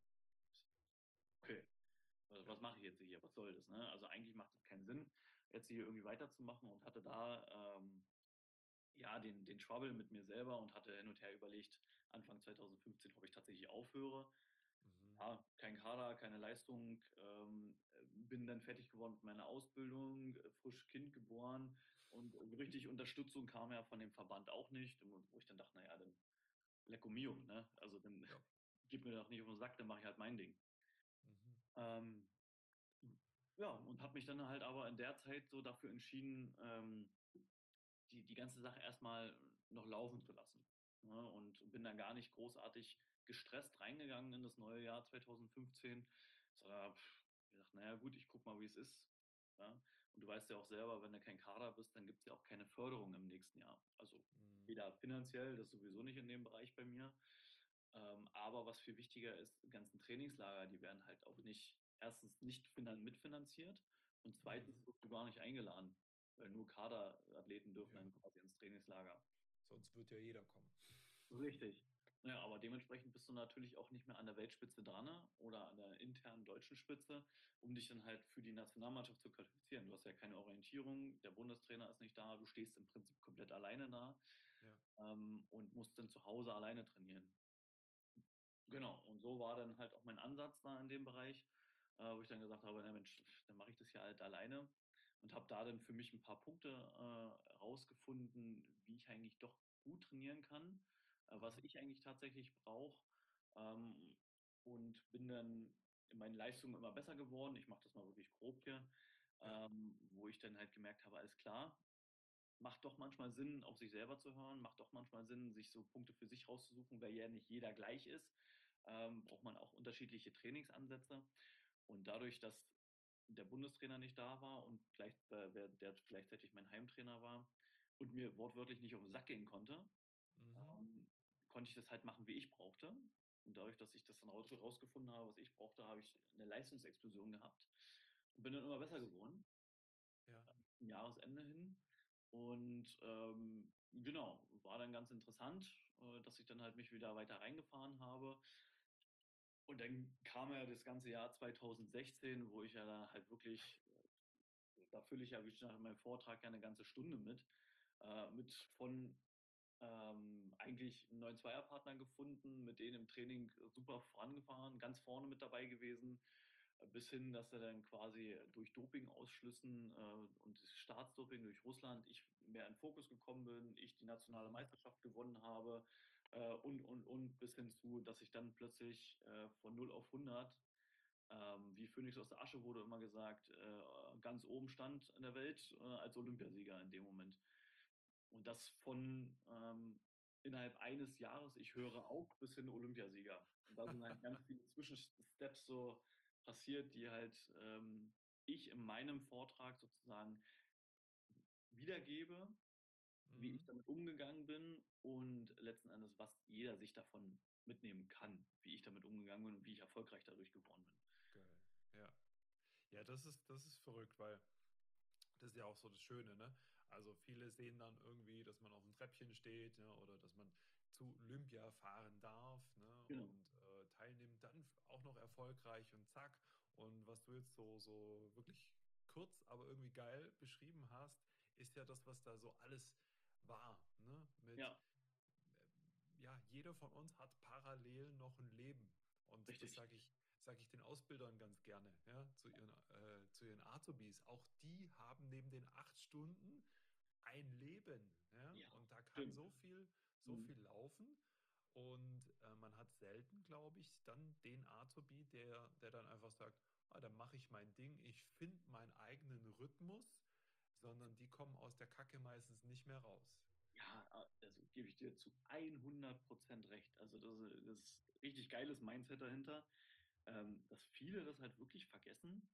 okay, Ja. was mache ich jetzt hier? Was soll das? Ne? Also eigentlich macht es keinen Sinn, jetzt hier irgendwie weiterzumachen und hatte da ja den Trouble mit mir selber und hatte hin und her überlegt, Anfang 2015, ob ich tatsächlich aufhöre. Mhm. Ja, kein Kader, keine Leistung, bin dann fertig geworden mit meiner Ausbildung, frisch Kind geboren und richtig Unterstützung kam ja von dem Verband auch nicht, wo ich dann dachte, naja, dann lecco mio, ne? Also dann Ja. gib mir doch nicht auf den Sack, dann mache ich halt mein Ding. Mhm. Ähm, ja, und habe mich dann halt aber in der Zeit so dafür entschieden, die ganze Sache erstmal noch laufen zu lassen. Ne? Und bin dann gar nicht großartig gestresst reingegangen in das neue Jahr 2015, sondern hab gesagt, naja gut, ich guck mal, wie es ist. Ja? Und du weißt ja auch selber, wenn du kein Kader bist, dann gibt es ja auch keine Förderung im nächsten Jahr. Also Mhm. weder finanziell, das sowieso nicht in dem Bereich bei mir. Aber was viel wichtiger ist, die ganzen Trainingslager, die werden halt auch nicht, erstens nicht mitfinanziert und zweitens Mhm. wirst du gar nicht eingeladen, weil nur Kaderathleten dürfen Ja. dann quasi ins Trainingslager. Sonst wird ja jeder kommen. Richtig. Ja, aber dementsprechend bist du natürlich auch nicht mehr an der Weltspitze dran, ne? Oder an der internen deutschen Spitze, um dich dann halt für die Nationalmannschaft zu qualifizieren. Du hast ja keine Orientierung, der Bundestrainer ist nicht da, du stehst im Prinzip komplett alleine da, Ja. und musst dann zu Hause alleine trainieren. Genau, und so war dann halt auch mein Ansatz da in dem Bereich, wo ich dann gesagt habe, na Mensch, dann mache ich das ja halt alleine und habe da dann für mich ein paar Punkte rausgefunden, wie ich eigentlich doch gut trainieren kann, was Mhm. ich eigentlich tatsächlich brauche, ähm, und bin dann in meinen Leistungen immer besser geworden. Ich mache das mal wirklich grob hier, Ja. wo ich dann halt gemerkt habe, alles klar, macht doch manchmal Sinn, auf sich selber zu hören, macht doch manchmal Sinn, sich so Punkte für sich rauszusuchen, weil ja nicht jeder gleich ist, braucht man auch unterschiedliche Trainingsansätze. Und dadurch, dass der Bundestrainer nicht da war und der gleichzeitig mein Heimtrainer war und mir wortwörtlich nicht auf den Sack gehen konnte, Mhm. ähm, konnte ich das halt machen, wie ich brauchte. Und dadurch, dass ich das dann rausgefunden habe, was ich brauchte, habe ich eine Leistungsexplosion gehabt und bin dann immer besser geworden Ja. zum Jahresende hin. Und genau, war dann ganz interessant, dass ich dann halt mich wieder weiter reingefahren habe. Und dann kam ja das ganze Jahr 2016, wo ich ja dann halt wirklich, da fülle ich ja wie schon nach meinem Vortrag ja eine ganze Stunde mit von eigentlich einen neuen Zweierpartner gefunden, mit denen im Training super vorangefahren, ganz vorne mit dabei gewesen, bis hin, dass er dann quasi durch Dopingausschlüssen und das Staatsdoping durch Russland ich mehr in Fokus gekommen bin, ich die nationale Mhm. Meisterschaft gewonnen habe, und, bis hin zu, dass ich dann plötzlich von 0 auf 100, wie Phönix aus der Asche wurde immer gesagt, ganz oben stand in der Welt als Olympiasieger in dem Moment. Und das von innerhalb eines Jahres, ich höre auf, bis hin Olympiasieger. Und da sind halt ganz viele Zwischensteps so passiert, die halt ich in meinem Vortrag sozusagen wiedergebe, wie ich Mhm. damit umgegangen bin und letzten Endes, was jeder sich davon mitnehmen kann, wie ich damit umgegangen bin und wie ich erfolgreich dadurch geworden bin. Geil. Ja. Ja, das ist verrückt, weil das ist ja auch so das Schöne, ne? Also viele sehen dann irgendwie, dass man auf dem Treppchen steht, ne? Oder dass man zu Olympia fahren darf, ne? Genau. Und teilnimmt dann auch noch erfolgreich und zack. Und was du jetzt so wirklich kurz, aber irgendwie geil beschrieben hast, ist ja das, was da so alles war, ne? Mit Ja, äh, ja, jeder von uns hat parallel noch ein Leben. Und das richtig. sage ich den Ausbildern ganz gerne, ja, zu ihren Azubis. Auch die haben neben den 8 Stunden ein Leben, ja, Ja, und da kann stimmt. so viel Mhm. laufen. Und man hat selten, glaube ich, dann den Azubi, der dann einfach sagt, ah, dann mache ich mein Ding, ich finde meinen eigenen Rhythmus, sondern die kommen aus der Kacke meistens nicht mehr raus. Ja, also gebe ich dir zu 100% recht. Also das ist richtig geiles Mindset dahinter, dass viele das halt wirklich vergessen,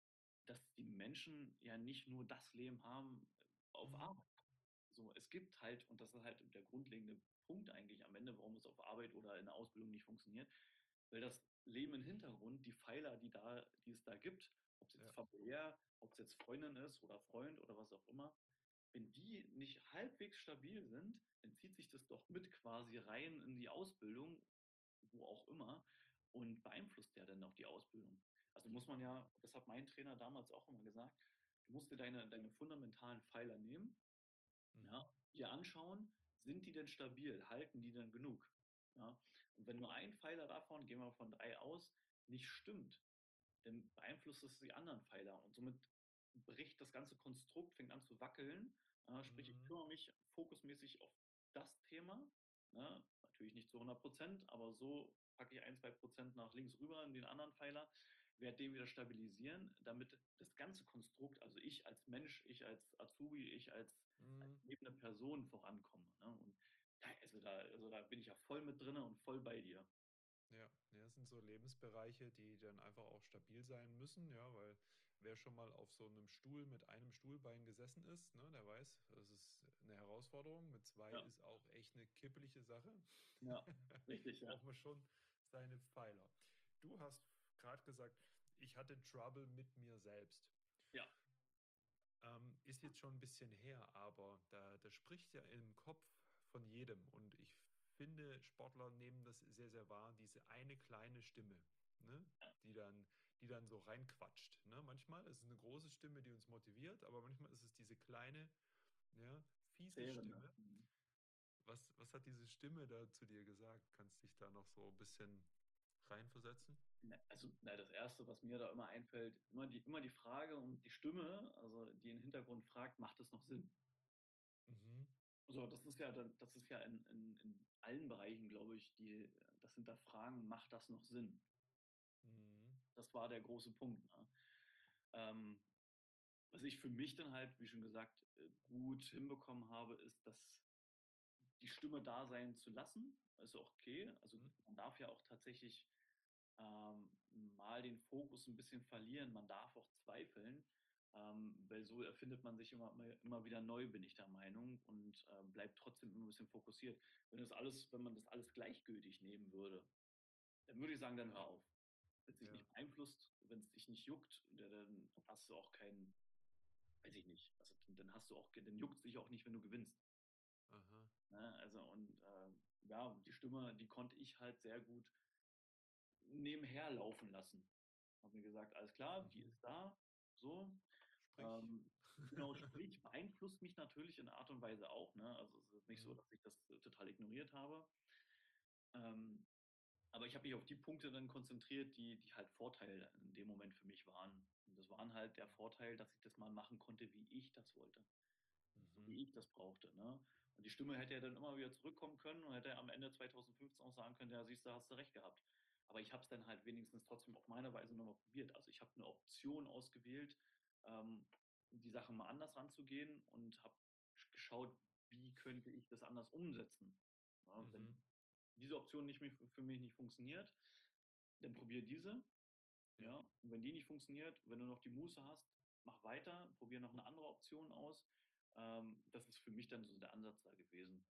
dass die Menschen ja nicht nur das Leben haben auf Mhm. Arbeit. So, es gibt halt, und das ist halt der grundlegende Punkt eigentlich am Ende, warum es auf Arbeit oder in der Ausbildung nicht funktioniert, weil das Leben im Hintergrund, die Pfeiler, die es da gibt, ob es jetzt Ja. familiär, ob es jetzt Freundin ist oder Freund oder was auch immer, wenn die nicht halbwegs stabil sind, dann zieht sich das doch mit quasi rein in die Ausbildung, wo auch immer, und beeinflusst ja dann auch die Ausbildung. Also muss man ja, das hat mein Trainer damals auch immer gesagt, du musst dir deine fundamentalen Pfeiler nehmen, ja, Mhm. dir anschauen, sind die denn stabil, halten die denn genug? Ja? Und wenn nur ein Pfeiler davon, gehen wir von 3 aus, nicht stimmt, dann beeinflusst es die anderen Pfeiler und somit bricht das ganze Konstrukt, fängt an zu wackeln. Sprich, ich Mhm. kümmere mich fokusmäßig auf das Thema, natürlich nicht zu 100%, aber so packe ich 1, 2% nach links rüber in den anderen Pfeiler, werde den wieder stabilisieren, damit das ganze Konstrukt, also ich als Mensch, ich als Azubi, ich als Mhm. lebende Person vorankomme. Ne? Und also da bin ich ja voll mit drin und voll bei dir. Ja, ja, das sind so Lebensbereiche, die dann einfach auch stabil sein müssen, ja, weil wer schon mal auf so einem Stuhl mit einem Stuhlbein gesessen ist, ne, der weiß, das ist eine Herausforderung. Mit zwei Ja, ist auch echt eine kippelige Sache. ja, richtig, ja. Braucht man schon seine Pfeiler. Du hast gerade gesagt, ich hatte Trouble mit mir selbst. Ja, Ist jetzt schon ein bisschen her, aber da spricht ja im Kopf von jedem. Und ich finde, Sportler nehmen das sehr, sehr wahr, diese eine kleine Stimme, ne? Die dann, die dann so reinquatscht. Ne? Manchmal ist es eine große Stimme, die uns motiviert, aber manchmal ist es diese kleine, ja, fiese zehrende. Stimme. Was hat diese Stimme da zu dir gesagt? Kannst dich da noch so ein bisschen reinversetzen? Also, das Erste, was mir da immer einfällt, immer die Frage und die Stimme, also die im Hintergrund fragt, macht es noch Sinn? Mhm. Also, das ist ja in allen Bereichen, glaube ich, das Hinterfragen, macht das noch Sinn? Mhm. Das war der große Punkt. Ne? Ähm, was ich für mich dann halt, wie schon gesagt, gut hinbekommen habe, ist, dass die Stimme da sein zu lassen, ist auch okay. Also Mhm. man darf ja auch tatsächlich mal den Fokus ein bisschen verlieren. Man darf auch zweifeln, weil so erfindet man sich immer wieder neu, bin ich der Meinung, und bleibt trotzdem immer ein bisschen fokussiert. Wenn man das alles gleichgültig nehmen würde, dann würde ich sagen, dann hör auf. Wenn es dich nicht Ja. beeinflusst, wenn es dich nicht juckt, dann hast du auch keinen, weiß ich nicht, also dann hast du auch, dann juckt es dich auch nicht, wenn du gewinnst. Aha. Ne? Also und ja, die Stimme, die konnte ich halt sehr gut nebenher laufen lassen. Habe mir gesagt, alles klar, die Mhm. ist da, so. Sprich. Genau, sprich, beeinflusst mich natürlich in Art und Weise auch. Ne? Also es ist nicht so, Mhm. dass ich das total ignoriert habe. Ähm, aber ich habe mich auf die Punkte dann konzentriert, die halt Vorteil in dem Moment für mich waren. Und das waren halt der Vorteil, dass ich das mal machen konnte, wie ich das wollte. So Mhm. wie ich das brauchte. Ne? Und die Stimme hätte ja dann immer wieder zurückkommen können und hätte am Ende 2015 auch sagen können, ja, siehst du, hast du recht gehabt. Aber ich habe es dann halt wenigstens trotzdem auf meine Weise nochmal probiert. Also ich habe eine Option ausgewählt, ähm, die Sache mal anders ranzugehen und habe geschaut, wie könnte ich das anders umsetzen. Ja, Mhm. wenn diese Option für mich nicht funktioniert, dann probier diese. Ja. Ja, und wenn die nicht funktioniert, wenn du noch die Muße hast, mach weiter, probier noch eine andere Option aus. Das ist für mich dann so der Ansatz da gewesen.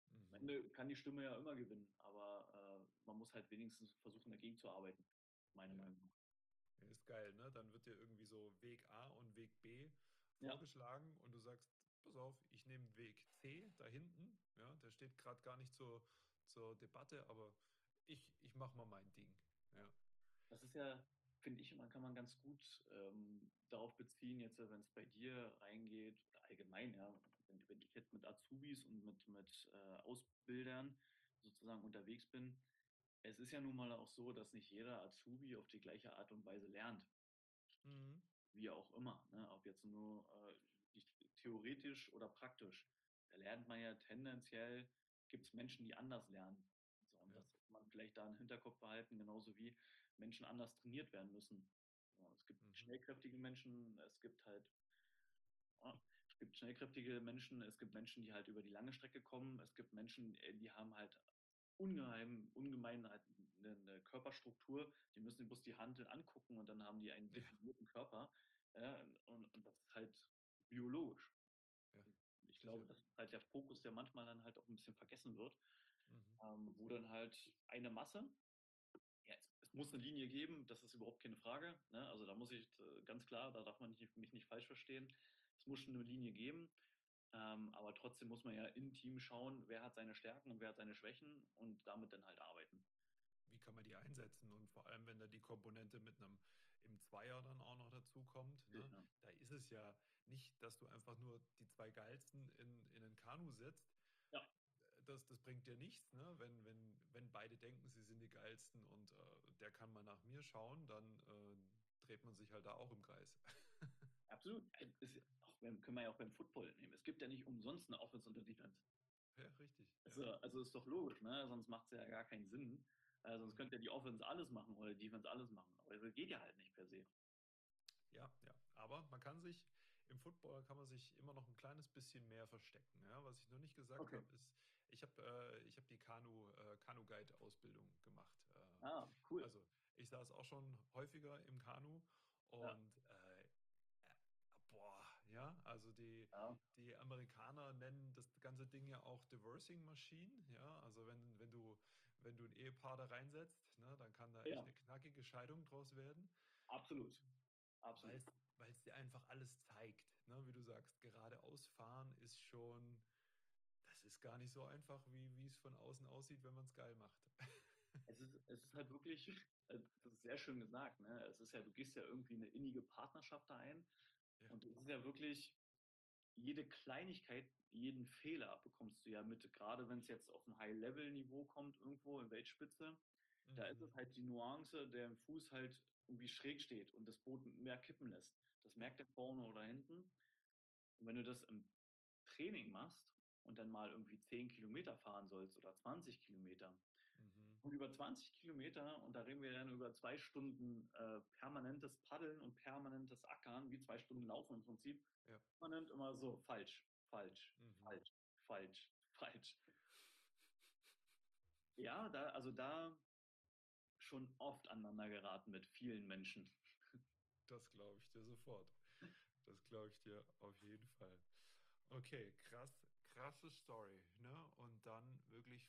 Am Mhm. Ende kann die Stimme ja immer gewinnen, aber man muss halt wenigstens versuchen, dagegen zu arbeiten, meine Ja. Meinung nach. Ja, ist geil, ne? Dann wird dir irgendwie so Weg A und Weg B Ja, vorgeschlagen und du sagst, pass auf, ich nehme Weg C da hinten. Ja, der steht gerade gar nicht zur Debatte, aber ich mache mal mein Ding. Ja. das ist ja, finde ich, man kann man ganz gut darauf beziehen, jetzt, wenn es bei dir reingeht, oder allgemein, ja, wenn ich jetzt mit Azubis und mit Ausbildern sozusagen unterwegs bin, es ist ja nun mal auch so, dass nicht jeder Azubi auf die gleiche Art und Weise lernt, Mhm. wie auch immer, ne? Ob jetzt nur theoretisch oder praktisch. Da lernt man ja tendenziell, gibt es Menschen, die anders lernen. So, und Ja. das muss man vielleicht da im Hinterkopf behalten, genauso wie Menschen anders trainiert werden müssen. So, es gibt Mhm. schnellkräftige Menschen, es gibt schnellkräftige Menschen, es gibt Menschen, die halt über die lange Strecke kommen, es gibt Menschen, die haben halt ungemein halt eine Körperstruktur, die müssen bloß die Hanteln angucken und dann haben die einen Ja. definierten Körper. Und das ist halt biologisch. Ja. Ich glaube, Sicher. das ist halt der Fokus, der manchmal dann halt auch ein bisschen vergessen wird, Mhm. wo dann halt eine Masse, ja, es muss eine Linie geben, das ist überhaupt keine Frage. Ne? Also da muss ich ganz klar, da darf man mich nicht falsch verstehen. Es muss schon eine Linie geben, aber trotzdem muss man ja im Team schauen, wer hat seine Stärken und wer hat seine Schwächen und damit dann halt arbeiten. Wie kann man die einsetzen? Und vor allem, wenn da die Komponente mit einem im Zweier dann auch noch dazu kommt, ne? Ja, Da ist es ja nicht, dass du einfach nur die zwei Geilsten in ein Kanu setzt. ja, Das bringt dir nichts, ne? Wenn beide denken, sie sind die Geilsten und der kann mal nach mir schauen, dann dreht man sich halt da auch im Kreis. absolut. Können wir ja auch beim Football nehmen. Es gibt ja nicht umsonst eine Offense und eine Defense. Ja, richtig, ja. Also ist doch logisch, ne? Sonst macht es ja gar keinen Sinn. Sonst Mhm. könnte ja die Offense alles machen oder die Defense alles machen. Aber das geht ja halt nicht per se. Ja, ja. Aber man kann sich, im Football kann man sich immer noch ein kleines bisschen mehr verstecken. Ja? Was ich noch nicht gesagt Okay. habe, ist, ich hab die Kanu-Guide-Ausbildung gemacht. Ah, cool. Also ich saß auch schon häufiger im Kanu Ja, und boah, ja, also ja, die Amerikaner nennen das ganze Ding ja auch Diversing Machine. Ja, also wenn du ein Ehepaar da reinsetzt, ne, dann kann da echt ja, eine knackige Scheidung draus werden. absolut. Weil Absolut. es dir einfach alles zeigt, ne? Wie du sagst, geradeaus fahren ist schon, das ist gar nicht so einfach, wie es von außen aussieht, wenn man es geil macht. Es ist halt wirklich, das ist sehr schön gesagt, ne? Es ist ja, du gehst ja irgendwie eine innige Partnerschaft da ein Ja. und es ist ja wirklich jede Kleinigkeit, jeden Fehler bekommst du ja mit, gerade wenn es jetzt auf ein High-Level-Niveau kommt, irgendwo in Weltspitze. Da ist es Mhm. halt die Nuance, der im Fuß halt irgendwie schräg steht und das Boot mehr kippen lässt. Das Ja. merkt der vorne oder hinten. Und wenn du das im Training machst und dann mal irgendwie 10 Kilometer fahren sollst oder 20 Kilometer Mhm. und über 20 Kilometer, und da reden wir dann über 2 Stunden permanentes Paddeln und permanentes Ackern, wie 2 Stunden Laufen im Prinzip, Ja. permanent immer so falsch, falsch, Mhm. falsch, falsch, falsch. Ja, also da schon oft aneinander geraten mit vielen Menschen. Das glaube ich dir sofort. Das glaube ich dir auf jeden Fall. Okay, krass, krasse Story, ne? Und dann wirklich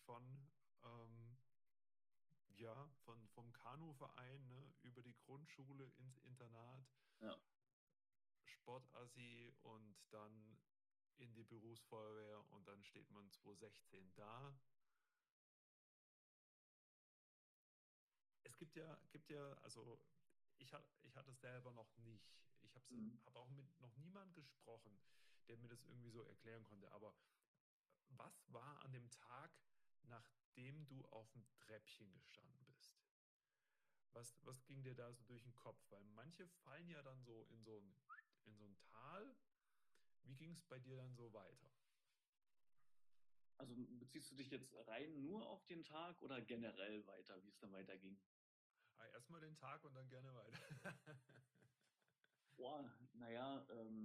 vom Kanuverein, ne, über die Grundschule ins Internat, Ja. Sportassi und dann in die Berufsfeuerwehr und dann steht man 2016 da. Es gibt ja, also ich hatte es selber noch nicht. Mhm. Hab auch mit noch niemand gesprochen, der mir das irgendwie so erklären konnte. Aber was war an dem Tag, nachdem du auf dem Treppchen gestanden bist? Was ging dir da so durch den Kopf? Weil manche fallen ja dann so in so ein Tal. Wie ging es bei dir dann so weiter? Also beziehst du dich jetzt rein nur auf den Tag oder generell weiter, wie es dann weiterging? Erstmal den Tag und dann gerne weiter. Boah, naja,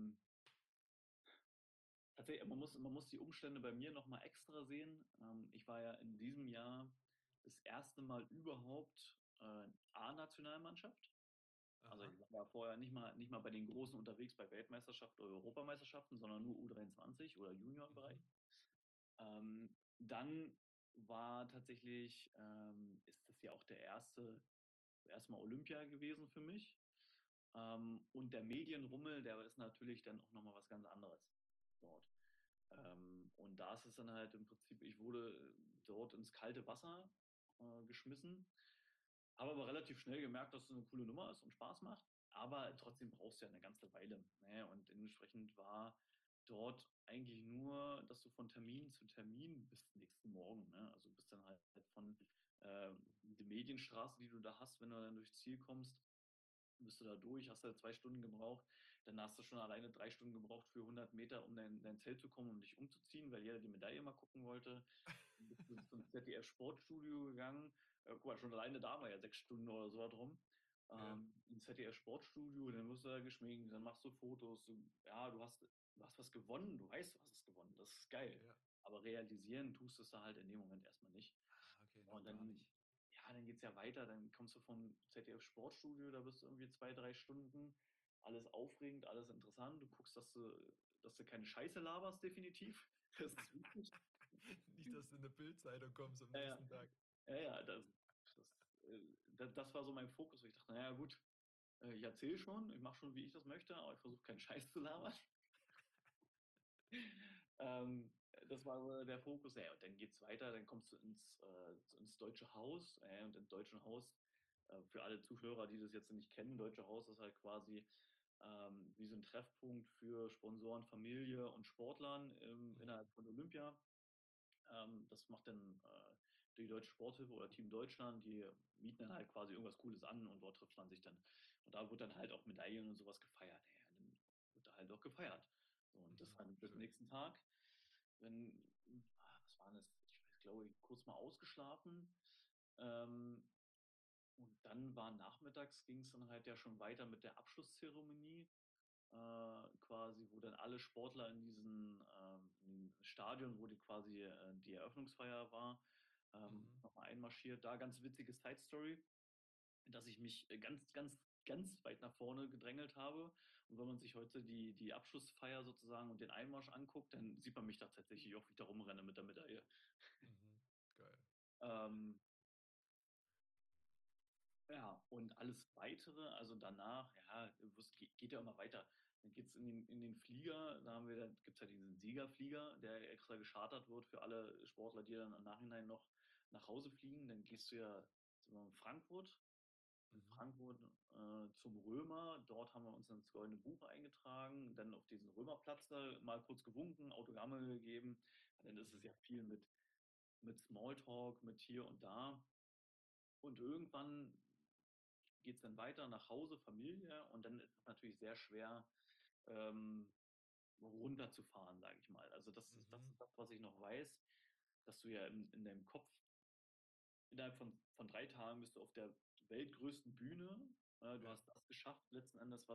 tatsächlich, man muss die Umstände bei mir nochmal extra sehen. Ich war ja in diesem Jahr das erste Mal überhaupt A-Nationalmannschaft. Also ich Aha. war ja vorher nicht mal bei den Großen unterwegs bei Weltmeisterschaften oder Europameisterschaften, sondern nur U23 oder Juniorbereich. Mhm. Dann war tatsächlich, ist das ja auch erste Mal Olympia gewesen für mich. Und der Medienrummel, der ist natürlich dann auch nochmal was ganz anderes dort. Und da ist es dann halt im Prinzip, ich wurde dort ins kalte Wasser geschmissen, habe aber relativ schnell gemerkt, dass es eine coole Nummer ist und Spaß macht. Aber trotzdem brauchst du ja eine ganze Weile. Ne? Und dementsprechend war dort eigentlich nur, dass du von Termin zu Termin bis nächsten Morgen. Ne? Also bist dann halt von die Medienstraße, die du da hast, wenn du dann durchs Ziel kommst, bist du da durch, hast da 2 Stunden gebraucht, dann hast du schon alleine 3 Stunden gebraucht für 100 Meter, um dein Zelt zu kommen, um dich umzuziehen, weil jeder die Medaille mal gucken wollte. Dann bist du zum ZDF-Sportstudio gegangen. Guck mal, schon alleine da war ja 6 Stunden oder so drum. Ja, Ins ZDF-Sportstudio, dann wirst du da geschminkt, dann machst du Fotos. Ja, du hast was gewonnen, du weißt, du hast es gewonnen. Das ist geil. ja. Aber realisieren tust du es da halt in dem Moment erstmal nicht. Ah, okay, noch Und gar dann, nicht. ja, dann geht es ja weiter. Dann kommst du vom ZDF Sportstudio, da bist du irgendwie 2, 3 Stunden. Alles aufregend, alles interessant. Du guckst, dass du keine Scheiße laberst, definitiv. Das ist wichtig. Nicht, dass du in der Bildzeitung kommst am Ja, ja, nächsten Tag. ja, ja das war so mein Fokus. Ich dachte, naja, gut, ich erzähle schon, ich mache schon, wie ich das möchte, aber ich versuche keinen Scheiß zu labern. Das war so der Fokus. Ja, und dann geht es weiter, dann kommst du ins Deutsche Haus. Und im Deutschen Haus, für alle Zuhörer, die das jetzt nicht kennen, Deutsche Haus ist halt quasi wie so ein Treffpunkt für Sponsoren, Familie und Sportlern innerhalb Mhm. von Olympia. Das macht dann die Deutsche Sporthilfe oder Team Deutschland, die mieten dann halt quasi irgendwas Cooles an und dort trifft man sich dann. Und da wird dann halt auch Medaillen und sowas gefeiert. Ja, dann wird da halt auch gefeiert. So, und das Mhm. war bis Schön. nächsten Tag. Wenn, was war das? Glaube, kurz mal ausgeschlafen. Ähm, und dann war nachmittags, ging es dann halt ja schon weiter mit der Abschlusszeremonie quasi, wo dann alle Sportler in dem Stadion, wo die Eröffnungsfeier war, Mhm. nochmal einmarschiert. Da ganz witzige Side Story, dass ich mich ganz, ganz, ganz weit nach vorne gedrängelt habe. Und wenn man sich heute die Abschlussfeier sozusagen und den Einmarsch anguckt, dann sieht man mich da tatsächlich auch wieder rumrennen mit der Medaille. Mhm. Geil. Ähm, Ja, und alles weitere, also danach, ja, geht ja immer weiter. Dann geht's in den Flieger, da gibt's ja diesen Siegerflieger, der extra geschartert wird für alle Sportler, die dann im Nachhinein noch nach Hause fliegen. Dann gehst du ja in Frankfurt, Mhm. zum Römer. Dort haben wir uns ins Goldene Buch eingetragen, dann auf diesen Römerplatz da mal kurz gewunken, Autogramme gegeben. Und dann ist es Mhm. ja viel mit Smalltalk, mit hier und da. Und irgendwann geht es dann weiter nach Hause, Familie, und dann ist es natürlich sehr schwer, ähm, runterzufahren, sage ich mal. Also das Mhm. ist das, was ich noch weiß, dass du ja in deinem Kopf innerhalb von 3 Tagen bist du auf der weltgrößten Bühne. Du Ja. hast das geschafft, letzten Endes,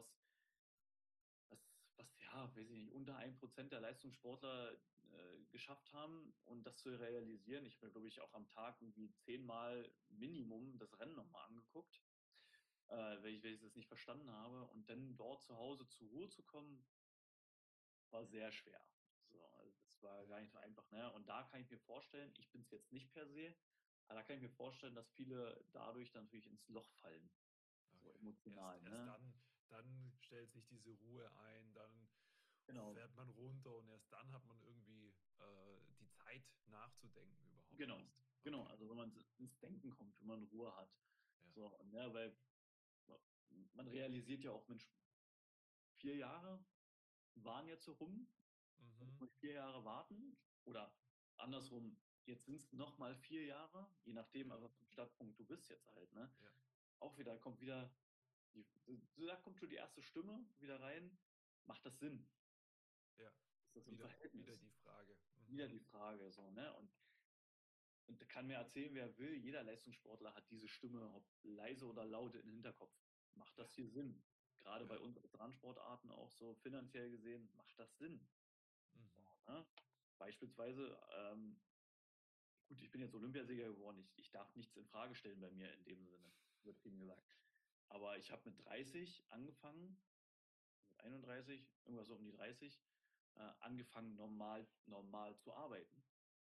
was ja, weiß ich nicht, unter 1% der Leistungssportler geschafft haben. Und das zu realisieren, ich habe, glaube ich, auch am Tag irgendwie 10-mal Minimum das Rennen nochmal angeguckt, weil ich das nicht verstanden habe. Und dann dort zu Hause zur Ruhe zu kommen, war sehr schwer. So, also das war gar Ja. nicht so einfach. Ne? Und da kann ich mir vorstellen, ich bin es jetzt nicht per se, aber da kann ich mir vorstellen, dass viele dadurch dann natürlich ins Loch fallen, so Okay. emotional. Erst Ne? dann stellt sich diese Ruhe ein, dann Genau, fährt man runter und erst dann hat man irgendwie die Zeit nachzudenken überhaupt genau, erst. genau. Okay. Also wenn man ins Denken kommt, wenn man Ruhe hat. Ja. So, und, ne, weil man realisiert ja auch, Mensch, 4 Jahre waren jetzt so rum. Jetzt Mhm. muss ich 4 Jahre warten oder andersrum, jetzt sind es nochmal 4 Jahre, je nachdem, Ja. aber zum Startpunkt du bist jetzt halt, ne? Ja. Auch wieder, kommt wieder, da kommt schon die erste Stimme wieder rein. Macht das Sinn? Ja. Ist das im Wieder Verhältnis? die Frage. Wieder Mhm. die Frage, so, ne? Und da kann mir erzählen, wer will, jeder Leistungssportler hat diese Stimme, ob leise oder laut im Hinterkopf. Macht das Ja. hier Sinn? Gerade bei Ja. uns als Randsportarten auch so finanziell gesehen, macht das Sinn? Mhm. Ne? Beispielsweise, gut, ich bin jetzt Olympiasieger geworden. Ich darf nichts in Frage stellen bei mir in dem Sinne, übertrieben gesagt. Aber ich habe mit 30 angefangen, mit 31, irgendwas so um die 30, angefangen normal zu arbeiten.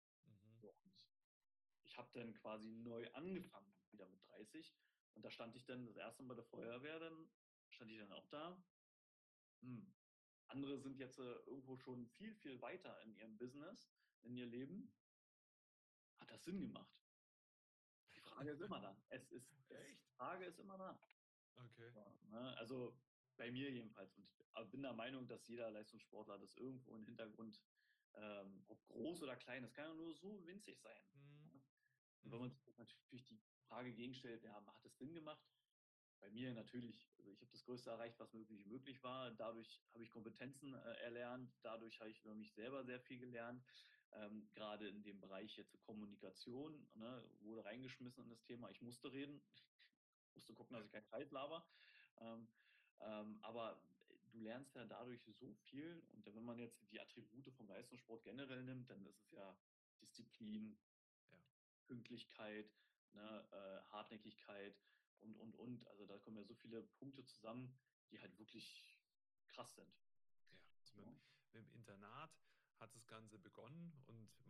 Und ich habe dann quasi neu angefangen, wieder mit 30. Und da stand ich dann das erste Mal bei der Feuerwehr, dann stand ich dann auch da. Hm. Andere sind jetzt irgendwo schon viel, viel weiter in ihrem Business, in ihr Leben. Hat das Sinn gemacht? Die Frage ist immer da. Die Echt? Frage ist immer da. Okay. Ja, ne? Also bei mir jedenfalls. Und ich bin der Meinung, dass jeder Leistungssportler das irgendwo im Hintergrund, ob groß oder klein, das kann ja nur so winzig sein. Mhm. Ne? Und wenn man Mhm. sich natürlich die Frage gegenstellt, ja, hat es Sinn gemacht? Bei mir natürlich. Also ich habe das Größte erreicht, was möglich war. Dadurch habe ich Kompetenzen erlernt. Dadurch habe ich über mich selber sehr viel gelernt. Gerade in dem Bereich jetzt Kommunikation, ne, wurde reingeschmissen in das Thema. Ich musste reden, musste gucken, dass Ja. ich keinen Scheiß laber. Ähm, aber du lernst ja dadurch so viel. Und wenn man jetzt die Attribute vom Leistungssport generell nimmt, dann ist es ja Disziplin, Ja. Pünktlichkeit, ne, Hartnäckigkeit und. Also da kommen ja so viele Punkte zusammen, die halt wirklich krass sind. Ja. Also Ja, mit dem Internat hat das Ganze begonnen und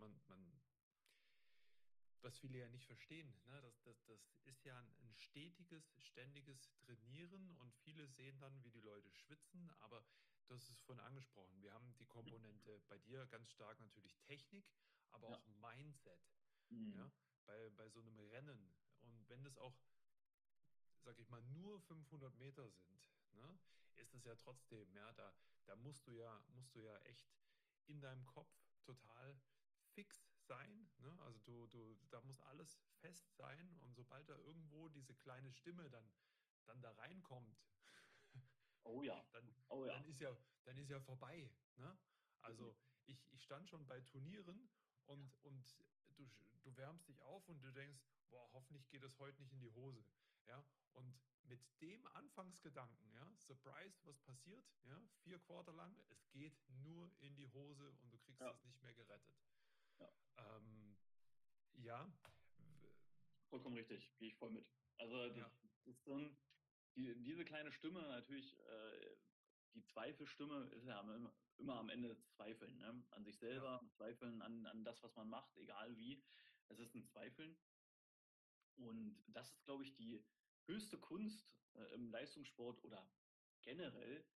was viele ja nicht verstehen, ne? Das ist ja ein stetiges, ständiges Trainieren und viele sehen dann, wie die Leute schwitzen, aber das ist von angesprochen. Wir haben die Komponente bei dir ganz stark natürlich Technik, aber auch ja. Mindset, Mhm. ja, bei so einem Rennen. Und wenn das auch, sag ich mal, nur 500 Meter sind, ne, ist es ja trotzdem, ja, da musst du ja echt in deinem Kopf total fix sein, ne? Also da muss alles fest sein und sobald da irgendwo diese kleine Stimme dann da reinkommt, Oh ja, dann, oh ja. dann ist ja vorbei. Ne? Also ich stand schon bei Turnieren und du wärmst dich auf und du denkst, boah, hoffentlich geht es heute nicht in die Hose. Ja? Und mit dem Anfangsgedanken, ja, Surprise, was passiert? Ja? 4 Quarter lang, es geht nur in die Hose und du kriegst Ja, es nicht mehr gerettet. ja. Ähm, ja, Vollkommen richtig, gehe ich voll mit. Also ja, das ist so diese kleine Stimme natürlich, die Zweifelstimme ist ja immer am Ende Zweifeln, ne? An sich ja. selber, Zweifeln an das, was man macht, egal wie. Es ist ein Zweifeln. Und das ist, glaube ich, die höchste Kunst im Leistungssport oder generell,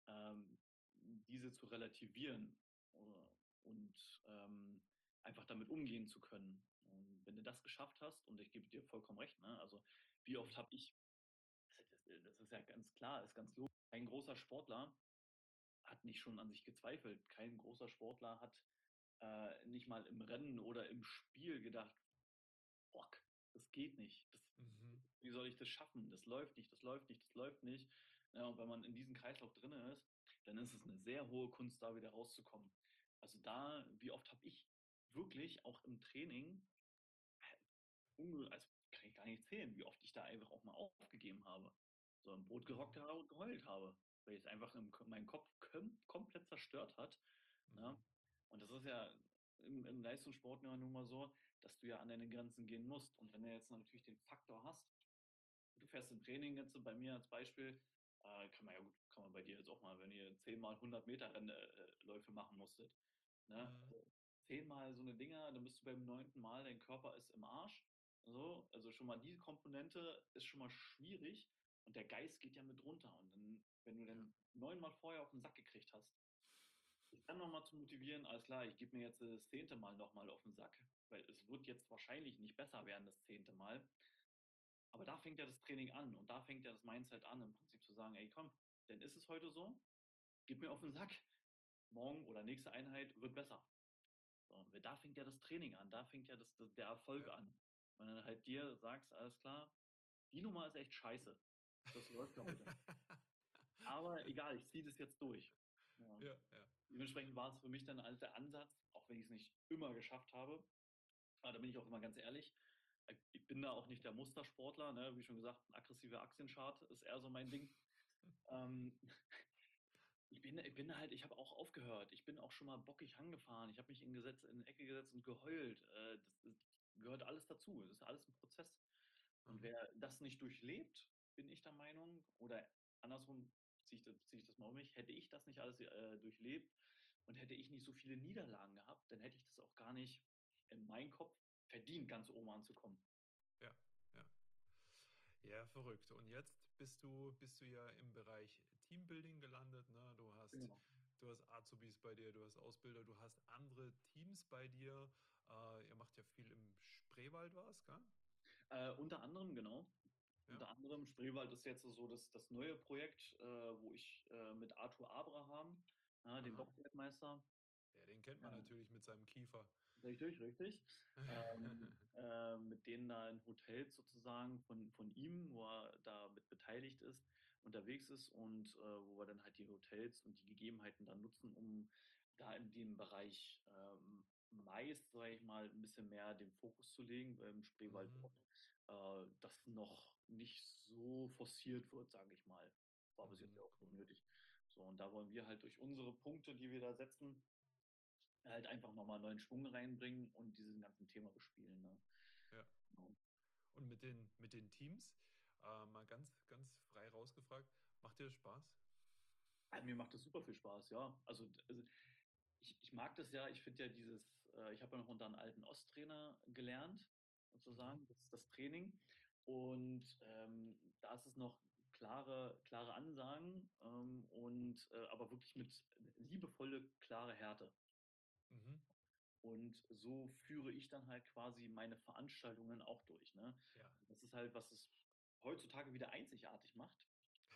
diese zu relativieren und einfach damit umgehen zu können. Und wenn du das geschafft hast, und ich gebe dir vollkommen recht, ne? Also wie oft Mhm. habe ich, das ist ja ganz klar, ist ganz logisch, ein großer Sportler hat nicht schon an sich gezweifelt. Kein großer Sportler hat nicht mal im Rennen oder im Spiel gedacht, Bock, das geht nicht. Mhm. Wie soll ich das schaffen? Das läuft nicht, das läuft nicht, das läuft nicht. Ja, und wenn man in diesem Kreislauf drin ist, dann ist es eine sehr hohe Kunst, da wieder rauszukommen. Also da, wie oft habe ich wirklich auch im Training, also kann ich gar nicht zählen, wie oft ich da einfach auch mal aufgegeben habe. So im Boot gehockt Mhm. habe und geheult habe, weil es einfach meinen Kopf komplett zerstört hat. Ja? Mhm. Und das ist ja im Leistungssport ja nun mal so, dass du ja an deine Grenzen gehen musst. Und wenn du jetzt natürlich den Faktor hast, du fährst im Training jetzt so bei mir als Beispiel, kann man ja gut, kann man bei dir jetzt auch mal, wenn ihr 10 mal 100 Meter Läufe machen musstet, ne? Mhm. Also 10 mal so eine Dinger, dann bist du beim 9. Mal, dein Körper ist im Arsch. So, also schon mal diese Komponente ist schon mal schwierig und der Geist geht ja mit runter. Und dann, wenn du Ja. dann 9 Mal vorher auf den Sack gekriegt hast, dich dann nochmal zu motivieren, alles klar, ich gebe mir jetzt das 10. Mal nochmal auf den Sack, weil es wird jetzt wahrscheinlich nicht besser werden, das 10. Mal. Aber da fängt ja das Training an und da fängt ja das Mindset an, im Prinzip zu sagen, ey komm, dann ist es heute so, gib mir auf den Sack. Morgen oder nächste Einheit wird besser. So, und da fängt ja das Training an, da fängt ja der Erfolg Ja. an. Wenn du halt dir sagst, alles klar, die Nummer ist echt scheiße. Das läuft ja heute nicht. Aber egal, ich ziehe das jetzt durch. Ja. Ja, ja. Dementsprechend war es für mich dann als der Ansatz, auch wenn ich es nicht immer geschafft habe, aber da bin ich auch immer ganz ehrlich, ich bin da auch nicht der Mustersportler, ne? Wie schon gesagt, ein aggressiver Aktienchart ist eher so mein Ding. Ähm, ich habe auch aufgehört. Ich bin auch schon mal bockig angefahren. Ich habe mich in die Ecke gesetzt und geheult. Das gehört alles dazu. Das ist alles ein Prozess. Und Mhm. wer das nicht durchlebt, bin ich der Meinung, oder andersrum ziehe ich das mal um mich, hätte ich das nicht alles durchlebt und hätte ich nicht so viele Niederlagen gehabt, dann hätte ich das auch gar nicht. in meinem Kopf verdient, ganz oben anzukommen. Ja, ja. Ja, verrückt. Und jetzt bist du ja im Bereich Teambuilding gelandet, ne? Genau. Du hast Azubis bei dir, du hast Ausbilder, du hast andere Teams bei dir. Ihr macht ja viel im Spreewald was, gell? Unter anderem, genau. Unter Ja. anderem, Spreewald ist jetzt so das neue Projekt, wo ich mit Arthur Abraham, dem Aha. Boxwerkmeister, Ja, den kennt man äh, natürlich mit seinem Kiefer. richtig, richtig, mit denen da in Hotels sozusagen von ihm, wo er da mit beteiligt ist, unterwegs ist und wo wir dann halt die Hotels und die Gegebenheiten dann nutzen, um da in dem Bereich meist, sage ich mal, ein bisschen mehr den Fokus zu legen, weil im Spreewald Mhm. das noch nicht so forciert wird, sage ich mal. War bis jetzt ja Mhm. auch nicht Cool. nötig. So, und da wollen wir halt durch unsere Punkte, die wir da setzen, halt einfach nochmal neuen Schwung reinbringen und dieses ganze Thema bespielen. Ne? Ja. Genau. Und mit den Teams, mal ganz frei rausgefragt, macht dir das Spaß? Mir macht das super viel Spaß, ja. Also ich mag das ja, ich finde ja ich habe ja noch unter einem alten Osttrainer gelernt, Mhm. sozusagen, das Training. Und da ist es noch klare Ansagen aber wirklich mit liebevolle, klare Härte. Mhm. Und so führe ich dann halt quasi meine Veranstaltungen auch durch. Ne? Ja. Das ist halt, was es heutzutage wieder einzigartig macht.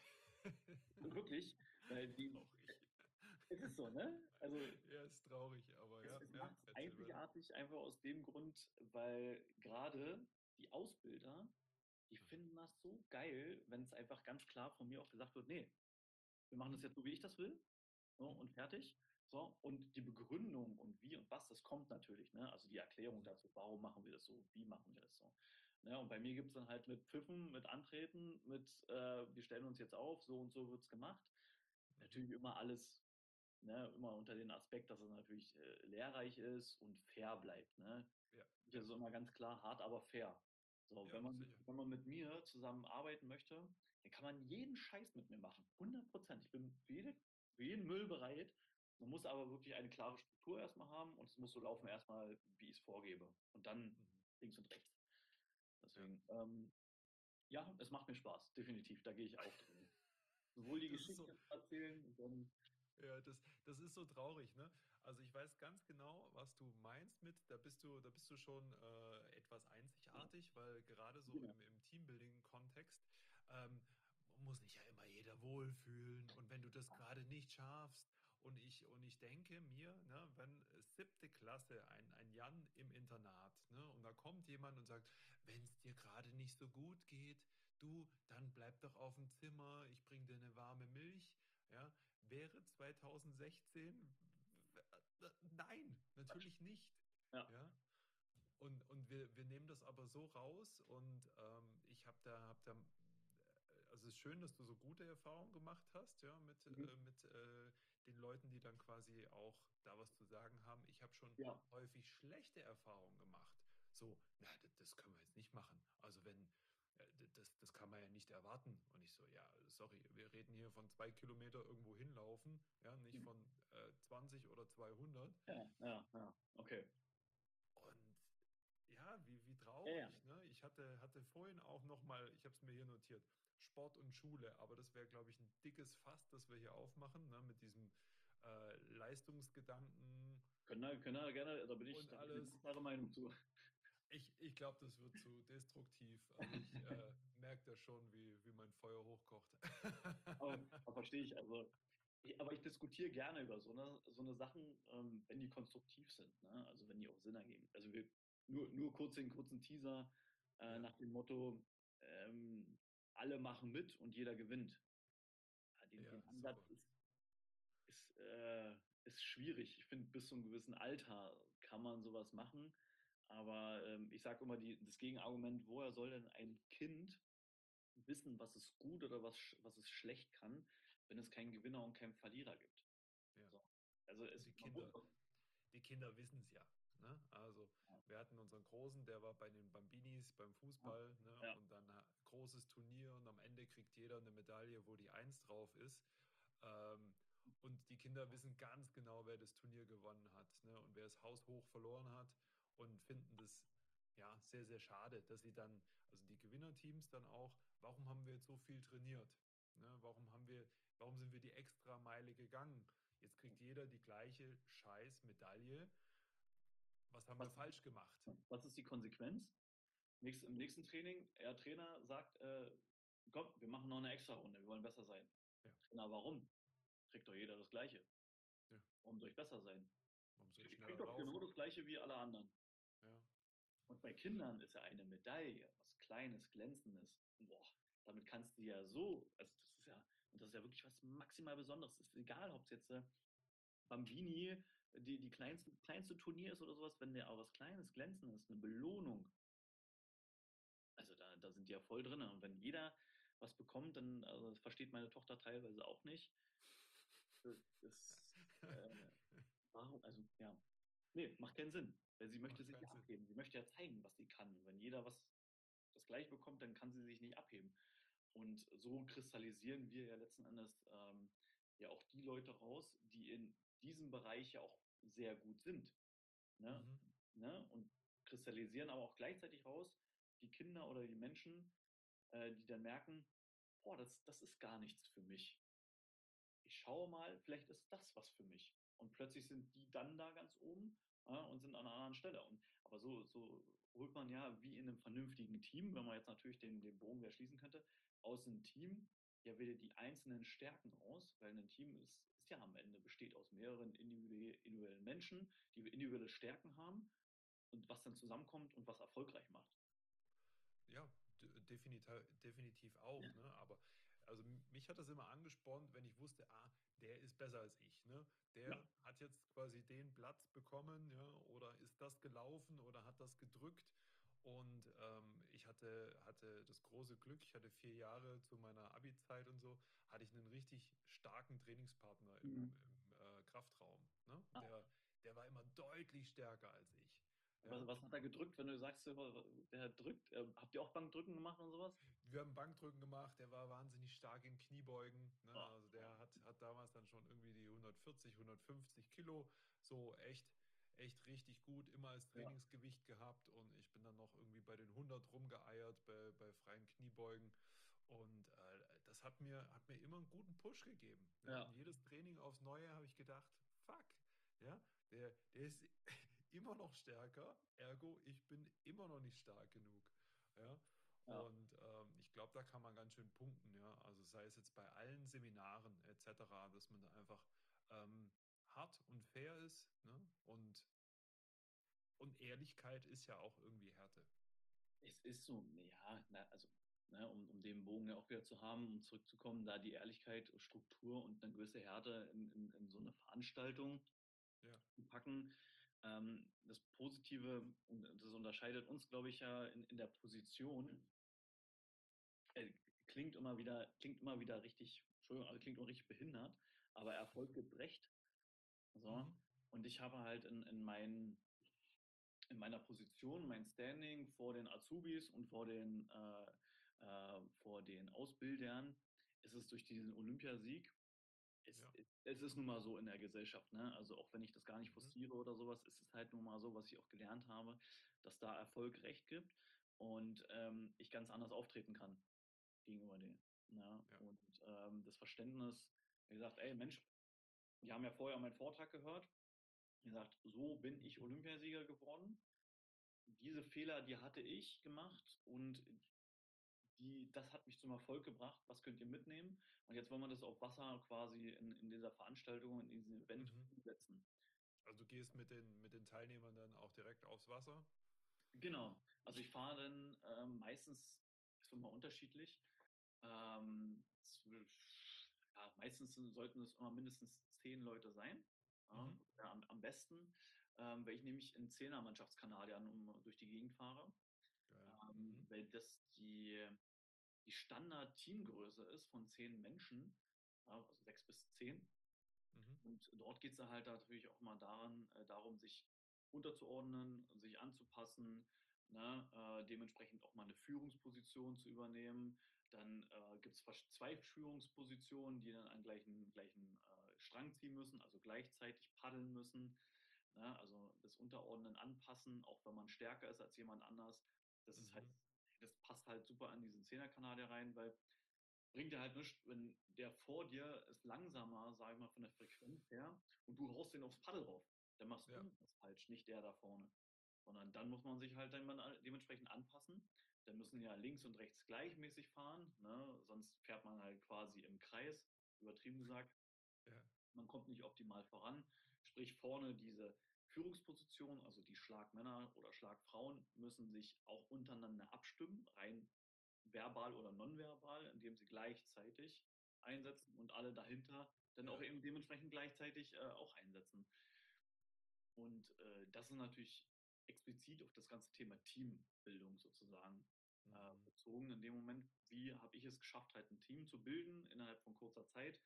Wirklich, weil Traurig. es ist so, ne? Also Ja, ist traurig, aber ja, es ja, macht es erzähl weiter. einzigartig einfach aus dem Grund, weil gerade die Ausbilder, die Mhm. finden das so geil, wenn es einfach ganz klar von mir auch gesagt wird, nee, wir machen das Mhm. jetzt so, wie ich das will, so Mhm. und fertig. So, und die Begründung und wie und was, das kommt natürlich, ne? Also die Erklärung Mhm. dazu, warum machen wir das so, wie machen wir das so. Ne? Und bei mir gibt es dann halt mit Pfiffen, mit Antreten, wir stellen uns jetzt auf, so und so wird es gemacht. Mhm. Natürlich immer alles, ne, immer unter den Aspekt, dass es natürlich lehrreich ist und fair bleibt. Ne? Ja, Ich ja, ist immer ganz klar hart, aber fair. So, ja, sicher. wenn man mit mir zusammen arbeiten möchte, dann kann man jeden Scheiß mit mir machen. 100%. Ich bin für jeden Müll bereit. Man muss aber wirklich eine klare Struktur erstmal haben und es muss so laufen Mhm. erstmal, wie ich es vorgebe. Und dann Mhm. links und rechts. Ja. Deswegen, ja, es macht mir Spaß, definitiv. Da gehe ich auch drin. Sowohl die Das ist so, Geschichte zu erzählen und dann, ja, das ist so traurig, ne? Also ich weiß ganz genau, was du meinst mit, da bist du schon etwas ja, einzigartig, weil gerade so genau. im Teambuilding-Kontext ähm, muss sich ja immer jeder wohlfühlen. Und wenn du das gerade nicht schaffst, und ich denke mir, ne, wenn siebte Klasse, ein Jan im Internat, ne, und da kommt jemand und sagt, wenn es dir gerade nicht so gut geht, du, dann bleib doch auf dem Zimmer, ich bring dir eine warme Milch. Ja, wäre 2016? Nein, Quatsch. natürlich nicht. Ja. Ja, und wir nehmen das aber so raus und ich also es ist schön, dass du so gute Erfahrungen gemacht hast, ja, Mhm. mit den Leuten, die dann quasi auch da was zu sagen haben. Ich habe schon Ja. häufig schlechte Erfahrungen gemacht. So, na, das können wir jetzt nicht machen. Also das kann man ja nicht erwarten. Und ich so, ja, sorry, wir reden hier von 2 Kilometer irgendwo hinlaufen, ja, nicht von 20 oder 200. Ja, ja, ja, okay. Und ja, wie Ja, ja. traurig, ne? Ich hatte vorhin auch noch mal, ich habe es mir hier notiert, Sport und Schule, aber das wäre, glaube ich, ein dickes Fass, das wir hier aufmachen, ne? Mit diesem Leistungsgedanken Können wir gerne, und da hab ich eine alles. ganz klare Meinung zu. Ich glaube, das wird zu destruktiv. Also ich merke da schon, wie mein Feuer hochkocht. Aber verstehe ich. Aber ich diskutiere gerne über so eine Sachen, wenn die konstruktiv sind, ne? Also wenn die auch Sinn ergeben. Nur kurz den kurzen Teaser Ja, nach dem Motto, ähm, alle machen mit und jeder gewinnt. Ja, den ja, Ansatz super. ist schwierig. Ich finde, bis zu einem gewissen Alter kann man sowas machen. Aber ich sage immer, das Gegenargument, woher soll denn ein Kind wissen, was es gut oder was es schlecht kann, wenn es keinen Gewinner und keinen Verlierer gibt? Ja. So. Also Und die man muss Kinder, doch. die Kinder wissen es ja. Ne? Also wir hatten unseren Großen, der war bei den Bambinis beim Ja, Fußball, ne? ja, Und dann großes Turnier und am Ende kriegt jeder eine Medaille, wo die Eins drauf ist. Ähm, und die Kinder wissen ganz genau, wer das Turnier gewonnen hat, ne? Und wer es haushoch verloren hat. und finden das ja sehr, sehr schade, dass sie dann, also die Gewinnerteams dann auch, warum haben wir jetzt so viel trainiert? Ne? Warum sind wir die extra Meile gegangen? Jetzt kriegt jeder die gleiche Scheiß-Medaille. Was haben wir Was, falsch gemacht? was ist die Konsequenz? Im nächsten Training, der Trainer sagt, komm, wir machen noch eine extra Runde, wir wollen besser sein. Ja, Trainer, warum? Kriegt doch jeder das Gleiche. ja. Warum soll ich besser sein? Warum soll ich Ich krieg schneller doch genau laufen? das Gleiche wie alle anderen. Ja. Und bei Kindern ist ja eine Medaille, was Kleines, Glänzendes. Boah, damit kannst du ja so, also das ist ja wirklich was maximal Besonderes. Es ist egal, ob es jetzt Bambini, die kleinste Turnier ist oder sowas, wenn der auch was Kleines, Glänzendes, eine Belohnung, also da sind die ja voll drin. Und wenn jeder was bekommt, dann, also das versteht meine Tochter teilweise auch nicht. Das, warum, also ja, nee, macht keinen Sinn. Weil sie möchte Macht sich keinen ja Sinn. abheben. Sie möchte ja zeigen, was sie kann. Und wenn jeder das gleich bekommt, dann kann sie sich nicht abheben. Und so kristallisieren wir ja letzten Endes ja auch die Leute raus, die in diesem Bereich ja auch sehr gut sind. Ne? Mhm. Ne? Und kristallisieren aber auch gleichzeitig raus die Kinder oder die Menschen, die dann merken, boah, das ist gar nichts für mich. Ich schaue mal, vielleicht ist das was für mich. Und plötzlich sind die dann da ganz oben und sind an einer anderen Stelle. Aber so holt man ja wie in einem vernünftigen Team, wenn man jetzt natürlich den Bogen wieder schließen könnte, aus einem Team ja wieder die einzelnen Stärken aus, weil ein Team ist ja am Ende besteht aus mehreren individuellen Menschen, die individuelle Stärken haben und was dann zusammenkommt und was erfolgreich macht. Ja, definitiv auch, ne? Aber also mich hat das immer angespornt, wenn ich wusste, der ist besser als ich, ne? Ja, Der hat jetzt quasi den Platz bekommen, ja, oder ist das gelaufen oder hat das gedrückt. Und ich hatte das große Glück, ich hatte 4 Jahre zu meiner Abi-Zeit und so, hatte ich einen richtig starken Trainingspartner mhm. im Kraftraum, ne? Ah, Der war immer deutlich stärker als ich. was, Ja, was hat er gedrückt, wenn du sagst, der drückt? Habt ihr auch Bankdrücken gemacht und sowas? wir haben Bankdrücken gemacht, der war wahnsinnig stark im Kniebeugen. Ne? Oh, Also der hat damals dann schon irgendwie die 140, 150 Kilo, so echt richtig gut, immer als ja. Trainingsgewicht gehabt. Und ich bin dann noch irgendwie bei den 100 rumgeeiert, bei freien Kniebeugen. Und das hat mir immer einen guten Push gegeben. Ja? Und Ja, jedes Training aufs Neue habe ich gedacht, fuck, ja, der ist immer noch stärker, ergo ich bin immer noch nicht stark genug. Ja? ja. Und ich glaube, da kann man ganz schön punkten, ja. Also sei es jetzt bei allen Seminaren etc., dass man da einfach hart und fair ist, ne? Und Ehrlichkeit ist ja auch irgendwie Härte. Es ist so, ja, also, ne, um den Bogen ja auch wieder zu haben, um zurückzukommen, da die Ehrlichkeit, Struktur und eine gewisse Härte in so eine Veranstaltung Ja. zu packen. Das Positive, und das unterscheidet uns, glaube ich, ja in der Position, äh, klingt immer wieder richtig, Entschuldigung, also klingt immer richtig behindert, aber Erfolg gibt Recht. So. Mhm. Und ich habe halt in meiner Position, mein Standing vor den Azubis und vor den Ausbildern, ist es durch diesen Olympiasieg, Ja. es ist nun mal so in der Gesellschaft, ne? Also auch wenn ich das gar nicht Mhm. forciere oder sowas, ist es halt nun mal so, was ich auch gelernt habe, dass da Erfolg Recht gibt und ich ganz anders auftreten kann gegenüber denen. Ne? Ja. Und das Verständnis, wie gesagt, ey Mensch, die haben ja vorher meinen Vortrag gehört, wie gesagt, so bin ich Olympiasieger geworden. Diese Fehler, die hatte ich gemacht und das hat mich zum Erfolg gebracht. Was könnt ihr mitnehmen? Und jetzt wollen wir das auf Wasser quasi in dieser Veranstaltung, in diesem Event Mhm. umsetzen. Also du gehst mit den Teilnehmern dann auch direkt aufs Wasser? Genau. Also ich fahre dann meistens, ist immer unterschiedlich. Ja, meistens sollten es immer mindestens 10 Leute sein. Ja, Mhm. am besten, weil ich nämlich in Zehner-Mannschaftskanadiern durch die Gegend fahre, Geil. Mhm. weil das die Standard-Teamgröße ist von 10 Menschen, ja, also 6 bis 10. Mhm. Und dort geht es halt natürlich auch mal darum, sich unterzuordnen, sich anzupassen, ne, dementsprechend auch mal eine Führungsposition zu übernehmen. Dann gibt es fast 2 Führungspositionen, die dann an gleichen Strang ziehen müssen, also gleichzeitig paddeln müssen. Ne? Also das Unterordnen anpassen, auch wenn man stärker ist als jemand anders, das ist halt, Mhm. das passt halt super an diesen Zehnerkanal rein, weil bringt dir halt nichts, wenn der vor dir ist langsamer, sag ich mal, von der Frequenz her und du haust den aufs Paddel rauf. Dann machst Ja, du das falsch, nicht der da vorne. Sondern dann muss man sich halt dann mal dementsprechend anpassen. Dann müssen ja links und rechts gleichmäßig fahren, ne? Sonst fährt man halt quasi im Kreis, übertrieben gesagt. ja, Man kommt nicht optimal voran. Sprich, vorne diese Führungsposition, also die Schlagmänner oder Schlagfrauen, müssen sich auch untereinander abstimmen, rein verbal oder nonverbal, indem sie gleichzeitig einsetzen und alle dahinter dann auch ja. eben dementsprechend gleichzeitig auch einsetzen. Und das ist natürlich explizit auf das ganze Thema Teambildung sozusagen Mhm. bezogen. In dem Moment, wie habe ich es geschafft, halt ein Team zu bilden innerhalb von kurzer Zeit?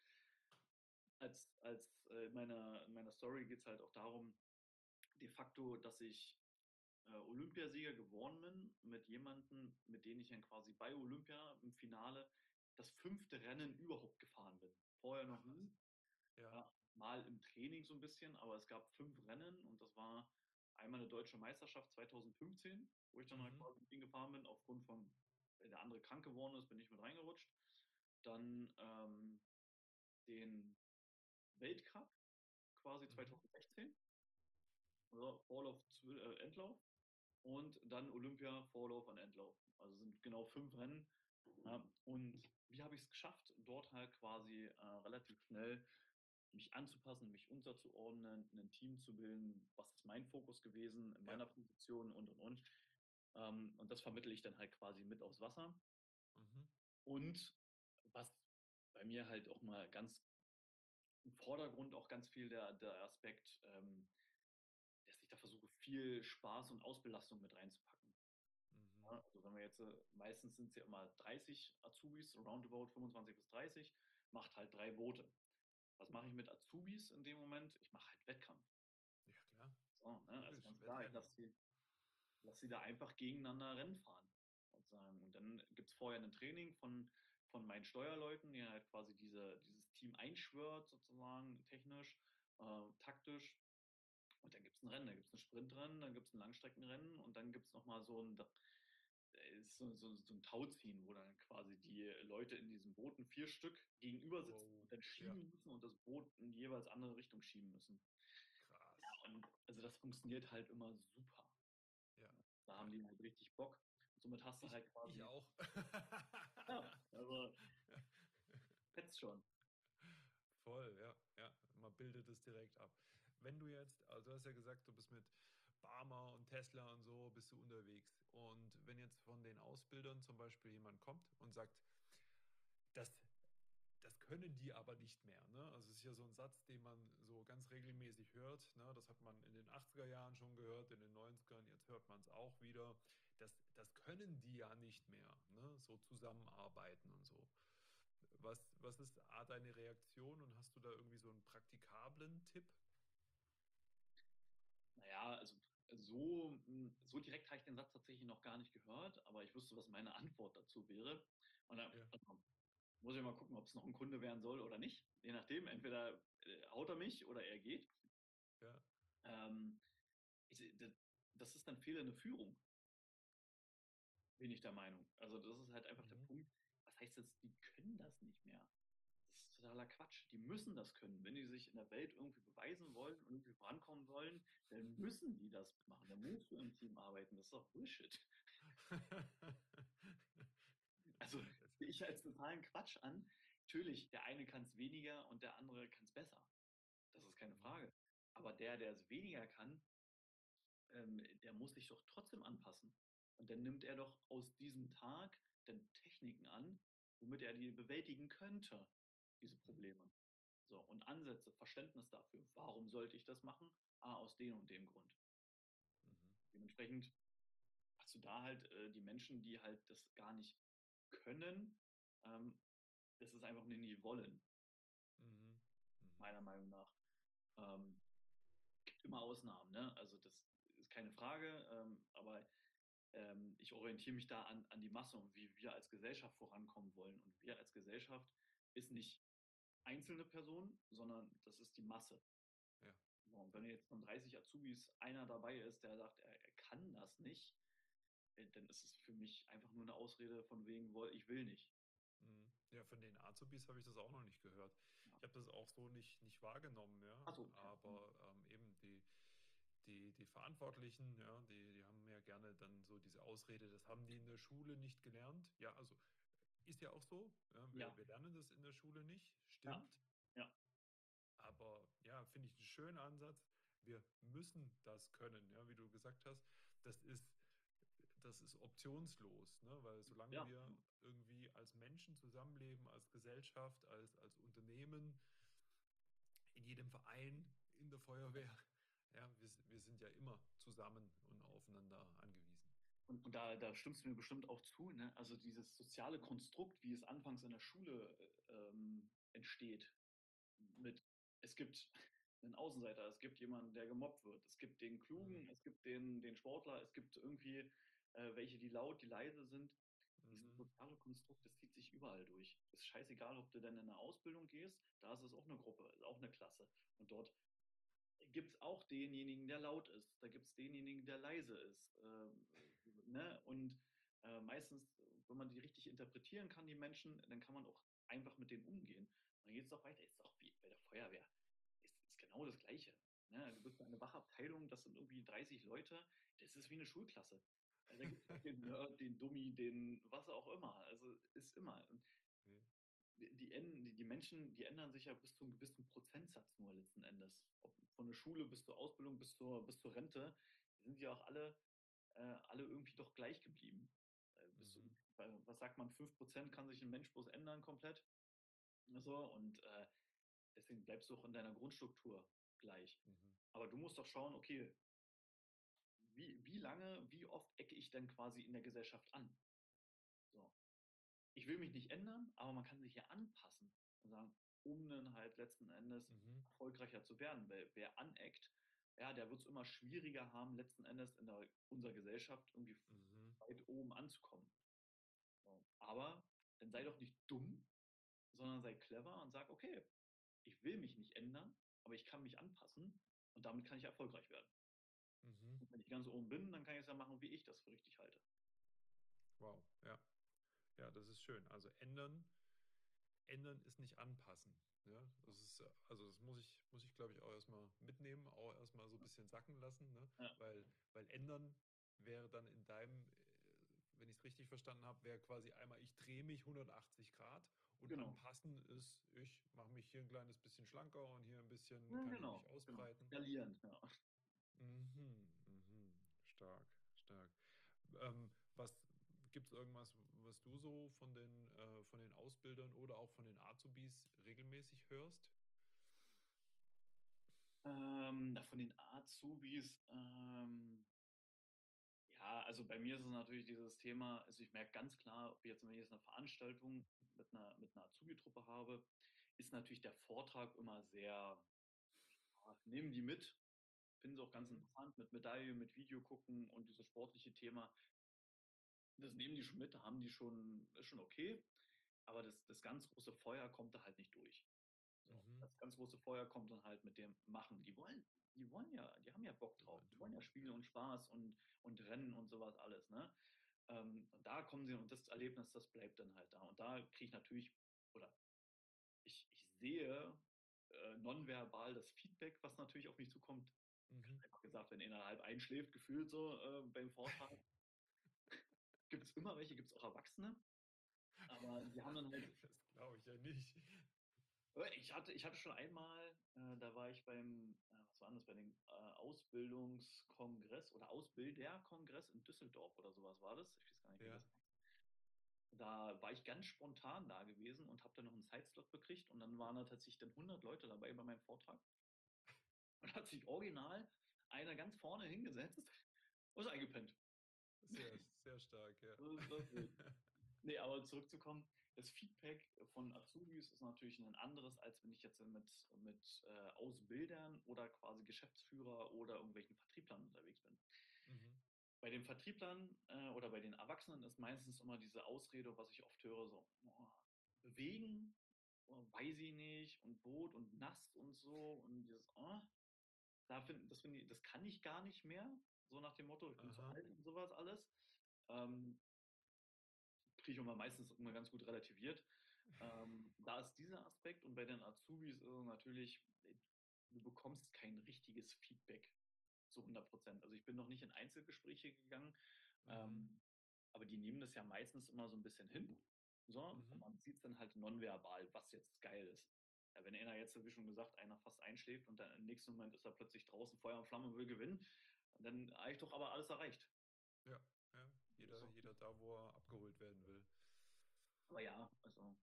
In meiner Story geht es halt auch darum, de facto, dass ich Olympiasieger geworden bin mit jemandem, mit dem ich dann quasi bei Olympia im Finale das 5. Rennen überhaupt gefahren bin. Vorher noch Ach was. nie. Ja. Ja, mal im Training so ein bisschen, aber es gab 5 Rennen und das war einmal eine deutsche Meisterschaft 2015, wo ich dann halt Mhm. quasi mit ihm gefahren bin, aufgrund von, wenn der andere krank geworden ist, bin ich mit reingerutscht. Dann den Weltcup quasi Mhm. 2016, also Vorlauf, Endlauf und dann Olympia, Vorlauf und Endlauf. Also sind genau 5 Rennen. Ja, und wie habe ich es geschafft, dort halt quasi relativ schnell mich anzupassen, mich unterzuordnen, ein Team zu bilden, was ist mein Fokus gewesen in Ja. meiner Position und. Und das vermittle ich dann halt quasi mit aufs Wasser. Mhm. Und was bei mir halt auch mal ganz im Vordergrund auch ganz viel der Aspekt, dass ich da versuche, viel Spaß und Ausbelastung mit reinzupacken. Mhm. Ja, also wenn wir jetzt, meistens sind es ja immer 30 Azubis, roundabout 25 bis 30, macht halt 3 Boote. Was mache ich mit Azubis in dem Moment? Ich mache halt Wettkampf. Ja, klar. So, ne? Also Logisch. ganz klar, Wettrennen. lass sie da einfach gegeneinander Rennen fahren. Sozusagen. Und dann gibt es vorher ein Training von meinen Steuerleuten, die halt quasi dieses Team einschwört, sozusagen, technisch, taktisch. Und dann gibt es ein Rennen, da gibt es ein Sprintrennen, dann gibt es ein Langstreckenrennen und dann gibt es nochmal so ein Tauziehen, wo dann quasi die Leute in diesen Booten 4 Stück gegenüber sitzen und Wow. dann Ja. schieben müssen und das Boot in die jeweils andere Richtung schieben müssen. Ja, Krass. und also das funktioniert halt immer super. Ja. Da haben Ja. die halt richtig Bock. Und somit hast du halt Ich quasi, auch. ja, also jetzt schon. Voll, ja, ja. Man bildet es direkt ab. Wenn du jetzt, also du hast ja gesagt, du bist mit Barmer und Tesla und so bist du unterwegs. Und wenn jetzt von den Ausbildern zum Beispiel jemand kommt und sagt, das, das können die aber nicht mehr. Ne? Also es ist ja so ein Satz, den man so ganz regelmäßig hört. Ne? Das hat man in den 80er Jahren schon gehört, in den 90ern, jetzt hört man es auch wieder. Das können die ja nicht mehr, ne? So zusammenarbeiten und so. Was ist A, deine Reaktion und hast du da irgendwie so einen praktikablen Tipp? Naja, also so direkt habe ich den Satz tatsächlich noch gar nicht gehört, aber ich wüsste, was meine Antwort dazu wäre. Und dann Ja, also, muss ich mal gucken, ob es noch ein Kunde werden soll oder nicht. Je nachdem, entweder haut er mich oder er geht. ja. Ähm, das ist dann fehlende Führung, bin ich der Meinung. Also das ist halt einfach der Mhm. Punkt. Was heißt jetzt, die können das nicht mehr? Das ist totaler Quatsch. Die müssen das können. Wenn die sich in der Welt irgendwie beweisen wollen und irgendwie vorankommen wollen, dann müssen die das machen. Dann musst du im Team arbeiten. Das ist doch Bullshit. Also Das, sehe ich als totalen Quatsch an. Natürlich, der eine kann es weniger und der andere kann es besser. Das ist keine mhm. Frage. Aber der es weniger kann, der muss sich doch trotzdem anpassen. Und dann nimmt er doch aus diesem Tag dann Techniken an, womit er die bewältigen könnte, diese Probleme. So, und Ansätze, Verständnis dafür. Warum sollte ich das machen? Ah, aus dem und dem Grund. Mhm. Dementsprechend hast du da halt die Menschen, die halt das gar nicht können, ähm, das ist einfach nur nicht wollen, Mhm. Mhm. meiner Meinung nach. Ähm, gibt immer Ausnahmen, ne? Also das ist keine Frage, aber ich orientiere mich da an die Masse und wie wir als Gesellschaft vorankommen wollen. Und wir als Gesellschaft ist nicht einzelne Personen, sondern das ist die Masse. Ja. Und wenn jetzt von 30 Azubis einer dabei ist, der sagt, er kann das nicht, dann ist es für mich einfach nur eine Ausrede von wegen, ich will nicht. Mhm. Ja, von den Azubis habe ich das auch noch nicht gehört. Ja. Ich habe das auch so nicht wahrgenommen, ja. Achso, okay. Aber eben die Verantwortlichen, ja, die haben ja gerne dann so diese Ausrede, das haben die in der Schule nicht gelernt. Ja, also ist ja auch so. Ja, wir Ja, lernen das in der Schule nicht, ja, stimmt. ja, Aber ja, finde ich einen schönen Ansatz. Wir müssen das können, ja, wie du gesagt hast. Das ist, das ist optionslos, ne? Weil solange ja. wir irgendwie als Menschen zusammenleben, als Gesellschaft, als Unternehmen, in jedem Verein, in der Feuerwehr, ja, wir sind ja immer zusammen und aufeinander angewiesen. Und da stimmst du mir bestimmt auch zu, ne? Also dieses soziale Konstrukt, wie es anfangs in der Schule entsteht, mit es gibt einen Außenseiter, es gibt jemanden, der gemobbt wird, es gibt den Mhm. Klugen, es gibt den Sportler, es gibt irgendwie welche, die laut, die leise sind. Dieses Mhm. soziale Konstrukt, das zieht sich überall durch. Ist scheißegal, ob du dann in eine Ausbildung gehst, da ist es auch eine Gruppe, ist auch eine Klasse. Und dort gibt es auch denjenigen, der laut ist. Da gibt es denjenigen, der leise ist. Ne? Und meistens, wenn man die richtig interpretieren kann, die Menschen, dann kann man auch einfach mit denen umgehen. Und dann geht es auch weiter. Ist auch wie bei der Feuerwehr. Ist genau das Gleiche. Ne? Du bist eine Wachabteilung, das sind irgendwie 30 Leute. Das ist wie eine Schulklasse. Da gibt es auch den Nerd, den Dummy, den was auch immer. Also ist immer. Und Nee. die Menschen, die ändern sich ja bis zu einem gewissen Prozentsatz nur letzten Endes. Ob von der Schule bis zur Ausbildung, bis zur Rente, die sind ja auch alle irgendwie doch gleich geblieben. Mhm. Was sagt man, 5% kann sich ein Mensch bloß ändern komplett. So, und deswegen bleibst du auch in deiner Grundstruktur gleich. Mhm. Aber du musst doch schauen, okay, wie lange, wie oft ecke ich denn quasi in der Gesellschaft an? So. Ich will mich nicht ändern, aber man kann sich ja anpassen und sagen, um dann halt letzten Endes Mhm. erfolgreicher zu werden. Weil wer aneckt, ja, der wird es immer schwieriger haben, letzten Endes in unserer Gesellschaft irgendwie Mhm. weit oben anzukommen. So. Aber dann sei doch nicht dumm, sondern sei clever und sag, okay, ich will mich nicht ändern, aber ich kann mich anpassen und damit kann ich erfolgreich werden. Mhm. Und wenn ich ganz oben bin, dann kann ich es ja machen, wie ich das für richtig halte. Wow, ja. Ja, das ist schön. Also ändern ist nicht anpassen. Ja, das ist, also das muss ich, glaube ich, auch erstmal mitnehmen, auch erstmal so ein bisschen sacken lassen, ne? Ja, Weil ändern wäre dann in deinem, wenn ich es richtig verstanden habe, wäre quasi einmal, ich drehe mich 180 Grad und genau. anpassen ist, ich mache mich hier ein kleines bisschen schlanker und hier ein bisschen Ja, kann ich mich genau. ausbreiten. Skalierend, ja. Mhm, mhm. Stark, stark. Was gibt es irgendwas, was du so von den Ausbildern oder auch von den Azubis regelmäßig hörst? Von den Azubis, ja, also bei mir ist es natürlich dieses Thema, also ich merke ganz klar, ob jetzt, wenn ich jetzt eine Veranstaltung mit einer Azubi-Truppe habe, ist natürlich der Vortrag immer sehr, nehmen die mit, finden sie auch ganz Mhm, interessant, mit Medaille, mit Video gucken und dieses sportliche Thema, das nehmen die schon mit, da haben die schon, ist schon okay, aber das ganz große Feuer kommt da halt nicht durch. So, mhm. das ganz große Feuer kommt dann halt mit dem Machen. Die haben ja Bock Die drauf. wollen Die wollen ja tun, Spiele ja. und Spaß und Rennen und sowas alles, ne? Und da kommen sie und das Erlebnis, das bleibt dann halt da. Und da kriege ich natürlich, oder ich sehe nonverbal das Feedback, was natürlich auf mich zukommt. Mhm. Einfach gesagt, wenn einer halb einschläft, gefühlt so beim Vortrag, gibt es immer welche, gibt es auch Erwachsene, aber die haben dann halt. Das glaube ich ja nicht. Ich hatte schon einmal, da war ich was war denn das, bei dem Ausbildungskongress oder Ausbilderkongress in Düsseldorf oder sowas war das. Ich weiß gar nicht, wie das Ja. heißt. Da war ich ganz spontan da gewesen und habe dann noch einen Zeitslot gekriegt und dann waren da tatsächlich dann 100 Leute dabei bei meinem Vortrag und hat sich original einer ganz vorne hingesetzt und ist eingepennt. Sehr, sehr stark, ja. Das ist wild. Nee, aber zurückzukommen, das Feedback von Azubis ist natürlich ein anderes, als wenn ich jetzt mit Ausbildern oder quasi Geschäftsführer oder irgendwelchen Vertrieblern unterwegs bin. Mhm. Bei den Vertrieblern oder bei den Erwachsenen ist meistens immer diese Ausrede, was ich oft höre, so, oh, bewegen, oh, weiß ich nicht, und Boot und nass und so und dieses, oh. das kann ich gar nicht mehr, so nach dem Motto, ich bin zu Aha. alt und sowas alles. Ähm, Kriege ich immer meistens immer ganz gut relativiert. Da ist dieser Aspekt und bei den Azubis ist es natürlich, du bekommst kein richtiges Feedback zu 100%. Also ich bin noch nicht in Einzelgespräche gegangen, Mhm. ähm, aber die nehmen das ja meistens immer so ein bisschen hin. So, und Mhm. man sieht es dann halt nonverbal, was jetzt geil ist. Ja, wenn einer jetzt, wie schon gesagt, einer fast einschläft und dann im nächsten Moment ist er plötzlich draußen Feuer und Flamme und will gewinnen, dann habe ich doch aber alles erreicht. Ja, ja. So. Jeder da, wo er abgeholt werden will. Aber ja, also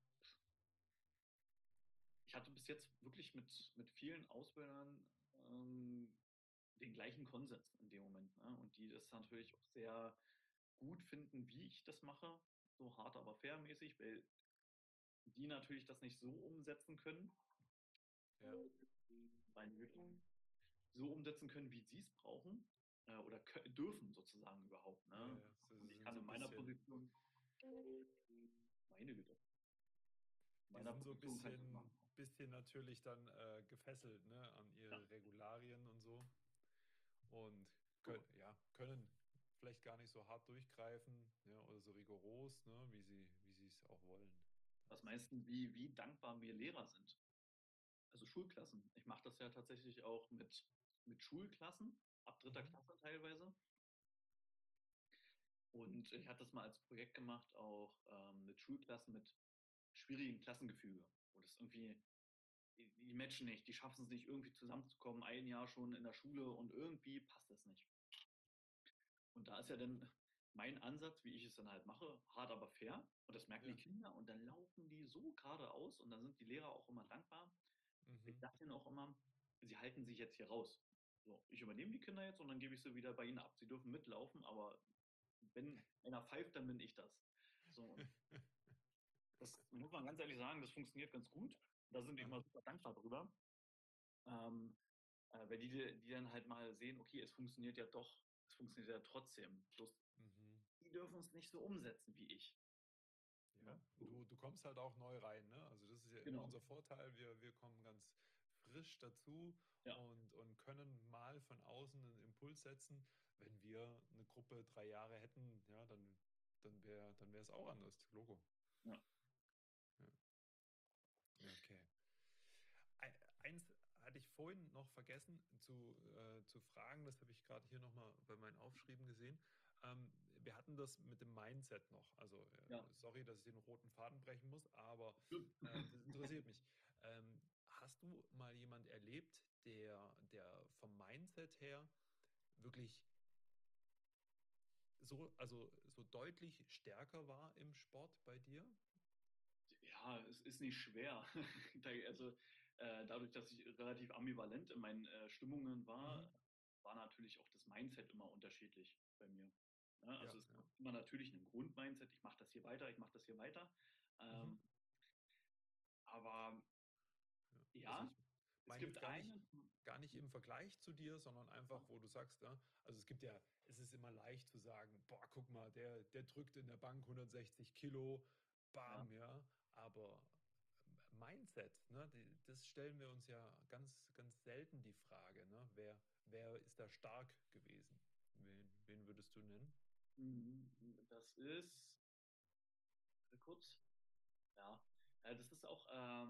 ich hatte bis jetzt wirklich mit vielen Ausbildern den gleichen Konsens in dem Moment. Ne? Und die das natürlich auch sehr gut finden, wie ich das mache, so hart aber fair mäßig, weil die natürlich das nicht so umsetzen können, Ja. meine Güte, so umsetzen können, wie sie es brauchen oder dürfen sozusagen überhaupt. Ja, Ne? ja. Sie Und ich sind kann so in ein meiner bisschen, Position, meine Güte, in die meiner sind so ein Position kann ich das machen. bisschen natürlich dann gefesselt, ne, an Ja, ihre Regularien und so. Und so. können vielleicht gar nicht so hart durchgreifen, ja, oder so rigoros, ne, wie sie es auch wollen. Was Das, meinst du, wie dankbar wir Lehrer sind? Also Schulklassen. Ich mache das ja tatsächlich auch mit Schulklassen, ab dritter mhm. Klasse teilweise. Und ich hatte das mal als Projekt gemacht, auch mit Schulklassen mit schwierigen Klassengefüge, wo das irgendwie, die matchen nicht, die schaffen es nicht, irgendwie zusammenzukommen, ein Jahr schon in der Schule und irgendwie passt das nicht. Und da ist ja dann mein Ansatz, wie ich es dann halt mache, hart aber fair. Und das merken die Ja. Kinder und dann laufen die so geradeaus und dann sind die Lehrer auch immer dankbar. Ich Mhm. sage denen auch immer, sie halten sich jetzt hier raus. So, ich übernehme die Kinder jetzt und dann gebe ich sie wieder bei ihnen ab. Sie dürfen mitlaufen, aber wenn einer pfeift, dann bin ich das. So, und das muss man ganz ehrlich sagen, das funktioniert ganz gut. Da sind die immer Aha. super dankbar drüber. Ähm, weil die dann halt mal sehen, okay, es funktioniert ja doch, es funktioniert ja trotzdem. Bloß Mhm. die dürfen es nicht so umsetzen wie ich. Ja, Ne? und du kommst halt auch neu rein, ne? Also das ist ja immer Genau. unser Vorteil. Wir kommen ganz frisch dazu Ja. und können mal von außen einen Impuls setzen. Wenn wir eine Gruppe 3 Jahre hätten, ja, dann wäre es auch anders, Logo. Ja. Ja. Ja, okay. Eins hatte ich vorhin noch vergessen zu fragen, das habe ich gerade hier nochmal bei meinen Aufschrieben gesehen. Wir hatten das mit dem Mindset noch. Also, Ja. sorry, dass ich den roten Faden brechen muss, aber Gut. das interessiert mich. Hast du mal jemand erlebt, der vom Mindset her wirklich also so deutlich stärker war im Sport bei dir? Ja, es ist nicht schwer. Also dadurch, dass ich relativ ambivalent in meinen Stimmungen war, Mhm. war natürlich auch das Mindset immer unterschiedlich bei mir. Ja, also Ja, es ja. gibt immer natürlich ein Grundmindset, ich mache das hier weiter, ich mache das hier weiter. Ähm, Mhm. aber Ja. Also ja, ich es meine gibt jetzt gar nicht im Vergleich zu dir, sondern einfach, wo du sagst, ja, also es ist immer leicht zu sagen, boah, guck mal, der drückt in der Bank 160 Kilo, ja, bam, ja, aber Mindset, ne, das stellen wir uns ja ganz selten die Frage, ne, wer ist da stark gewesen? Wen würdest du nennen? das ist kurz. Ja, das ist auch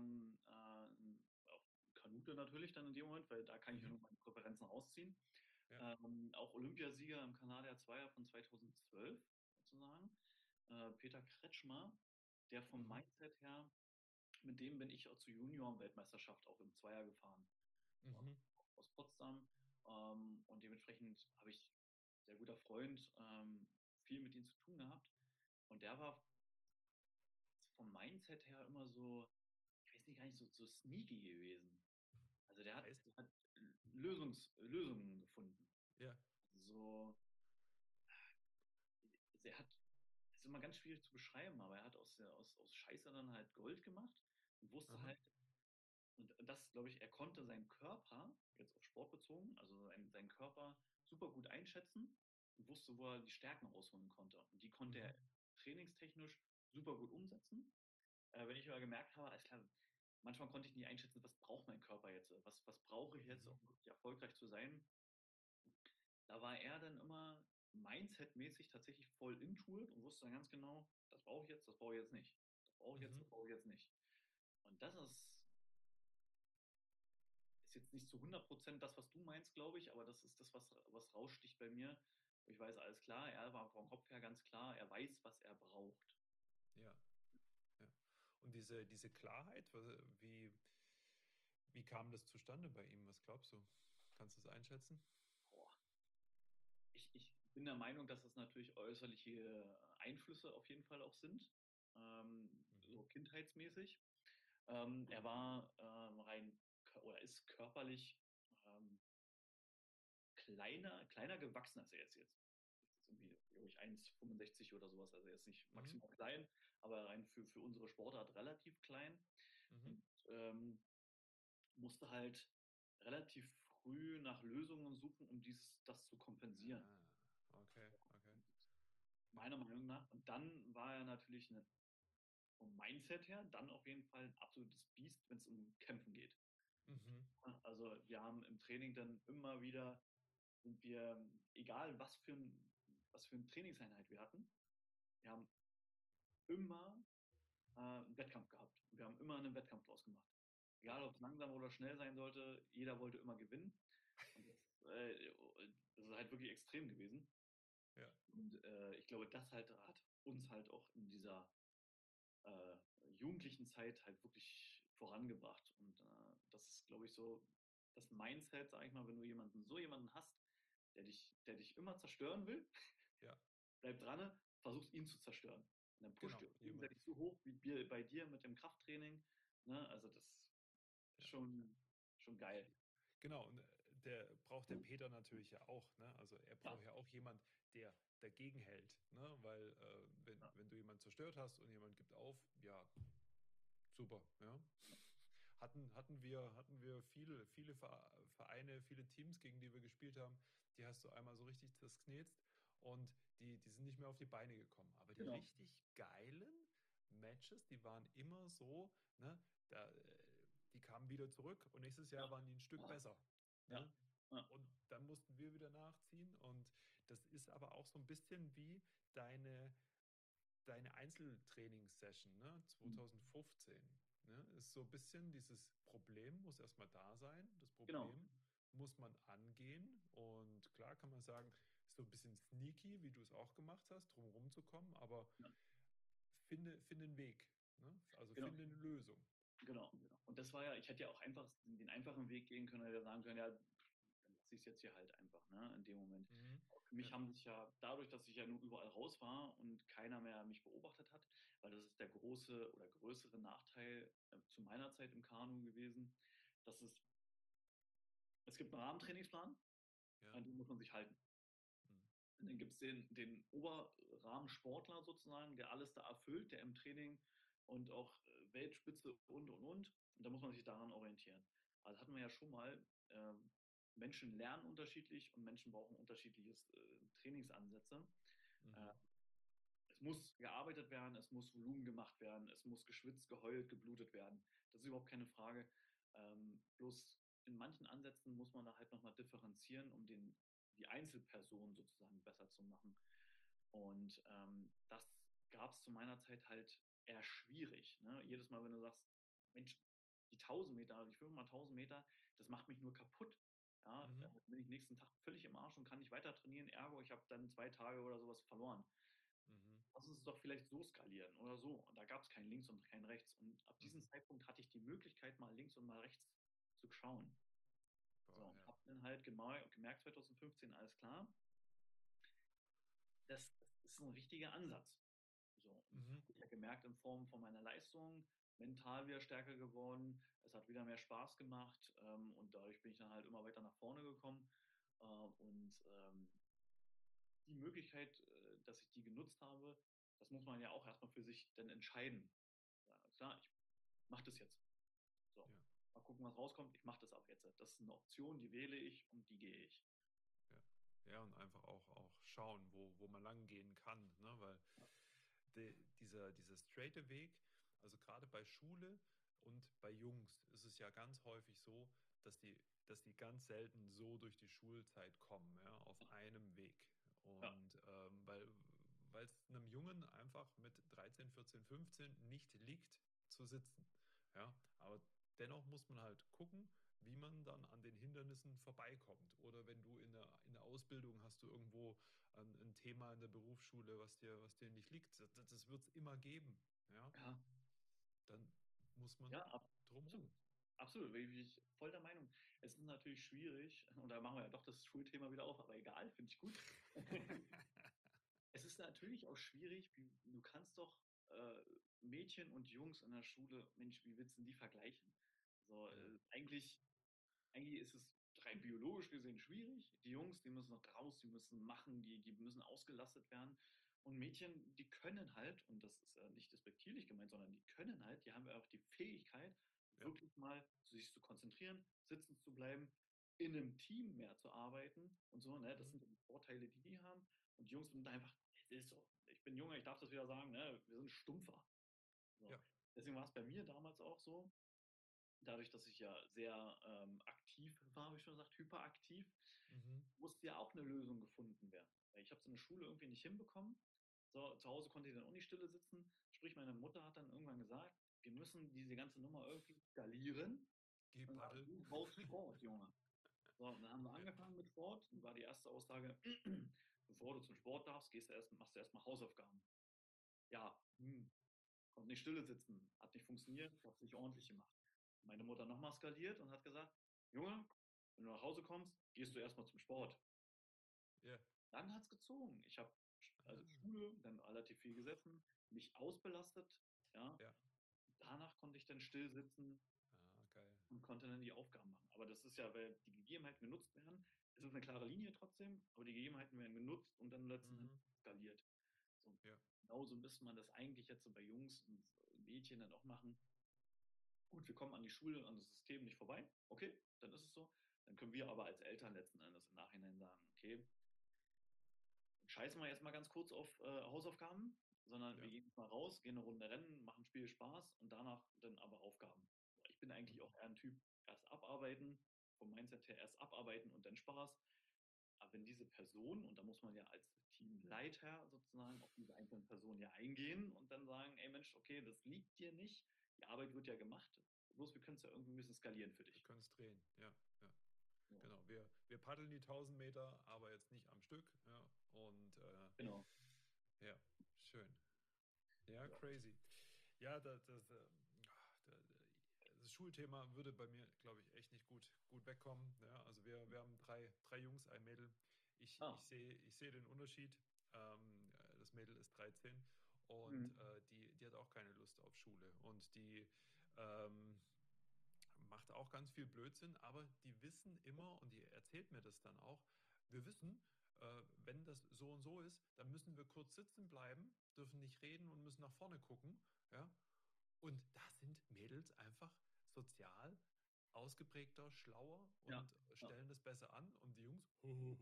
auf Kanute natürlich dann in dem Moment, weil da kann ich ja nur Mhm. meine Präferenzen rausziehen. Ja. Auch Olympiasieger im Kanadier Zweier von 2012 sozusagen. Peter Kretschmer, der vom Mhm. Mindset her, mit dem bin ich auch zur Junioren-Weltmeisterschaft auch im Zweier gefahren. Mhm. Aus Potsdam. Und dementsprechend habe ich, sehr guter Freund, viel mit ihm zu tun gehabt. Und der war vom Mindset her immer so, ich weiß nicht, gar nicht so sneaky gewesen. Also Heißt? der hat Lösungen gefunden. Ja. So, er hat, ist immer ganz schwierig zu beschreiben, aber er hat aus Scheiße dann halt Gold gemacht und wusste Aha. halt, und das glaube ich, er konnte seinen Körper, jetzt auf Sport bezogen, also seinen Körper super gut einschätzen und wusste, wo er die Stärken rausholen konnte. Und die konnte er Mhm. trainingstechnisch super gut umsetzen. Wenn ich aber gemerkt habe, alles klar, manchmal konnte ich nicht einschätzen, was braucht mein Körper jetzt? Was brauche ich jetzt, um Mhm. wirklich erfolgreich zu sein? Da war er dann immer mindsetmäßig tatsächlich voll into it und wusste dann ganz genau, das brauche ich jetzt, das brauche ich jetzt nicht. Das brauche ich jetzt, das Mhm. brauche ich jetzt nicht. Und das ist jetzt nicht zu 100% das, was du meinst, glaube ich, aber das ist das, was raussticht bei mir. Ich weiß, alles klar, er war vom Kopf her ganz klar, er weiß, was er braucht. Ja, ja. Und diese Klarheit, wie kam das zustande bei ihm? Was glaubst du? Kannst du es einschätzen? Boah. Ich bin der Meinung, dass es natürlich äußerliche Einflüsse auf jeden Fall auch sind, so Mhm. kindheitsmäßig. Er war oder ist körperlich ähm, kleiner gewachsen als er jetzt. Das ist irgendwie, glaube ich, 1,65 oder sowas. Also er ist nicht Mhm. maximal klein, aber rein für unsere Sportart relativ klein. Mhm. Und musste halt relativ früh nach Lösungen suchen, um das zu kompensieren. Ah, okay, okay. Ja. Meiner Meinung nach. Und dann war er natürlich vom Mindset her dann auf jeden Fall ein absolutes Biest, wenn es um Kämpfen geht. Mhm. Also wir haben im Training dann immer wieder, sind wir, egal was für eine Trainingseinheit wir hatten, wir haben immer einen Wettkampf gehabt. Und wir haben immer einen Wettkampf draus gemacht. Ja, Egal, ob es langsam oder schnell sein sollte, jeder wollte immer gewinnen. Und das ist halt wirklich extrem gewesen. ja, Und ich glaube, das halt hat uns halt auch in dieser jugendlichen Zeit halt wirklich vorangebracht. Und das ist, glaube ich, so das Mindset, sag ich mal, wenn du so jemanden hast, der dich immer zerstören will, ja, bleib dran, versuchst ihn zu zerstören. Und dann pusht ihr genau. euch Jemand, gegenseitig so hoch wie bei dir mit dem Krafttraining. Ne? Also das ist ja. schon geil. Genau, und der braucht der Peter natürlich ja auch, ne? Also er Ja, braucht ja auch jemand, der dagegen hält, ne? Weil ja, wenn du jemanden zerstört hast und jemand gibt auf, ja, super, ja. Hatten wir viele Vereine, viele Teams, gegen die wir gespielt haben, die hast du einmal so richtig zerknetzt und die sind nicht mehr auf die Beine gekommen. Aber die genau. richtig geilen Matches, die waren immer so, ne, die kamen wieder zurück und nächstes Jahr Ja, waren die ein Stück besser. ja, Ne? ja, Und dann mussten wir wieder nachziehen. Und das ist aber auch so ein bisschen wie deine deine Einzeltrainingssession, ne, hm, 2015, ne, ist so ein bisschen dieses Problem muss erstmal da sein. Das genau. Problem muss man angehen. Und klar kann man sagen, so ein bisschen sneaky, wie du es auch gemacht hast, drum rumzukommen, aber Ja, finde einen Weg. Ne? Also genau. finde eine Lösung. Genau, genau. Und das war ja, ich hätte ja auch einfach den einfachen Weg gehen können, oder sagen können, ja, dann lasse ich es jetzt hier halt einfach, ne, in dem Moment. Mhm. Aber für mich Ja. haben sich ja, dadurch, dass ich ja nur überall raus war und keiner mehr mich beobachtet hat, weil das ist der große oder größere Nachteil zu meiner Zeit im Kanu gewesen, dass es gibt einen Rahmentrainingsplan, Ja. an den muss man sich halten. Mhm. Und dann gibt es den Oberrahmensportler sozusagen, der alles da erfüllt, der im Training und auch Weltspitze und. Und da muss man sich daran orientieren. Also hatten wir ja schon mal, Menschen lernen unterschiedlich und Menschen brauchen unterschiedliches Trainingsansätze. Äh, Mhm. Es muss gearbeitet werden, es muss Volumen gemacht werden, es muss geschwitzt, geheult, geblutet werden. Das ist überhaupt keine Frage. Bloß in manchen Ansätzen muss man da halt nochmal differenzieren, um die Einzelperson sozusagen besser zu machen. Und das gab es zu meiner Zeit halt eher schwierig. Ne? Jedes Mal, wenn du sagst, Mensch, die 1000 Meter, die 5 mal 1000 Meter, das macht mich nur kaputt. Ja, Mhm. bin ich nächsten Tag völlig im Arsch und kann nicht weiter trainieren. Ergo, ich habe dann 2 Tage oder sowas verloren. Mhm. Lass uns es doch vielleicht so skalieren oder so. Und da gab es kein Links und kein Rechts. Und ab diesem Mhm. Zeitpunkt hatte ich die Möglichkeit, mal links und mal rechts zu schauen. So, Boah, und ja. habe dann halt gemerkt, 2015, alles klar, das ist ein richtiger Ansatz. So, und Mhm. habe ich ja gemerkt in Form von meiner Leistung, mental wieder stärker geworden, es hat wieder mehr Spaß gemacht und dadurch bin ich dann halt immer weiter nach vorne gekommen. Und die Möglichkeit, dass ich die genutzt habe, das muss man ja auch erstmal für sich dann entscheiden. Ja, klar, ich mache das jetzt. So, Ja. mal gucken, was rauskommt. Ich mache das auch jetzt. Das ist eine Option, die wähle ich und die gehe ich. Ja. Ja, und einfach auch schauen, wo man lang gehen kann, ne? Weil dieser straighte Weg, also gerade bei Schule Und bei Jungs ist es ja ganz häufig so, dass die ganz selten so durch die Schulzeit kommen, ja, auf einem Weg. Ja, Und weil es einem Jungen einfach mit 13, 14, 15 nicht liegt zu sitzen. Ja, aber dennoch muss man halt gucken, wie man dann an den Hindernissen vorbeikommt. Oder wenn du in der Ausbildung hast du irgendwo ein Thema in der Berufsschule, was dir nicht liegt, das wird es immer geben. Ja, ja, dann muss man ja, absolut. drumherum. Absolut, bin ich voll der Meinung. Es ist natürlich schwierig, und da machen wir ja doch das Schulthema wieder auf, aber egal, finde ich gut. Es ist natürlich auch schwierig, du kannst doch Mädchen und Jungs in der Schule, Mensch, wie willst du denn die vergleichen? So, Ja. eigentlich ist es rein biologisch gesehen schwierig. Die Jungs, die müssen noch raus, die müssen machen, die müssen ausgelastet werden. Und Mädchen, die können halt, und das ist ja nicht despektierlich gemeint, sondern die können halt, die haben ja auch die Fähigkeit, Ja. wirklich mal sich zu konzentrieren, sitzen zu bleiben, in einem Team mehr zu arbeiten und so. Ne? Das Mhm. sind ja die Vorteile, die die haben. Und die Jungs sind einfach, es ist so, ich bin Junge, ich darf das wieder sagen, ne? Wir sind stumpfer. So. Ja. Deswegen war es bei mir damals auch so, dadurch, dass ich ja sehr aktiv war, wie schon gesagt, hyperaktiv, Mhm. musste ja auch eine Lösung gefunden werden. Weil ich habe es in der Schule irgendwie nicht hinbekommen. So, zu Hause konnte ich dann auch nicht stille sitzen. Sprich, meine Mutter hat dann irgendwann gesagt, wir müssen diese ganze Nummer irgendwie skalieren. Geh Und sagt, paddeln. du brauchst Sport, Junge. So, und dann haben wir Ja. angefangen mit Sport. Und war die erste Aussage, bevor du zum Sport darfst, machst du erstmal Hausaufgaben. Ja, konnte nicht stille sitzen, hat nicht funktioniert, hat es nicht ordentlich gemacht. Meine Mutter nochmal skaliert und hat gesagt, Junge, wenn du nach Hause kommst, gehst du erstmal zum Sport. Ja. Dann hat es gezogen. Ich habe also Ah. Schule, dann relativ viel gesessen, mich ausbelastet. Ja. Ja. Danach konnte ich dann still sitzen Ah, geil. und konnte dann die Aufgaben machen. Aber das ist ja, weil die Gegebenheiten genutzt werden. Es ist eine klare Linie trotzdem, aber die Gegebenheiten werden genutzt und dann letzten Endes Mhm. skaliert. So, Ja. genauso müsste man das eigentlich jetzt so bei Jungs und Mädchen dann auch machen. Gut, wir kommen an die Schule, an das System nicht vorbei. Okay, dann ist es so. Dann können wir aber als Eltern letzten Endes im Nachhinein sagen, okay, scheißen wir jetzt mal ganz kurz auf Hausaufgaben, sondern wir Ja. gehen jetzt mal raus, gehen eine Runde rennen, machen Spiel Spaß und danach dann aber Aufgaben. Ich bin eigentlich auch Mhm. eher ein Typ, erst abarbeiten, vom Mindset her erst abarbeiten und dann Spaß. Aber wenn diese Person, und da muss man ja als Teamleiter sozusagen auf diese einzelnen Personen ja eingehen und dann sagen, ey Mensch, okay, das liegt dir nicht, die Arbeit wird ja gemacht, bloß wir können es ja irgendwie ein bisschen skalieren für Wir dich. können es drehen. Ja. Ja. So, Genau. Wir paddeln die 1000 Meter, aber jetzt nicht am Stück. Ja. Und genau. ja, schön. Ja, Ja. crazy. Ja, das Schulthema würde bei mir, glaube ich, echt nicht gut wegkommen. Ja, also wir haben drei Jungs, ein Mädel. Ah, Ich sehe den Unterschied. Das Mädel ist 13 und mhm. die hat auch keine Lust auf Schule. Und die ähm, macht auch ganz viel Blödsinn, aber die wissen immer, und die erzählt mir das dann auch, wir wissen, wenn das so und so ist, dann müssen wir kurz sitzen bleiben, dürfen nicht reden und müssen nach vorne gucken. Ja? Und da sind Mädels einfach sozial ausgeprägter, schlauer Ja. und Ja. stellen das besser an. Und die Jungs,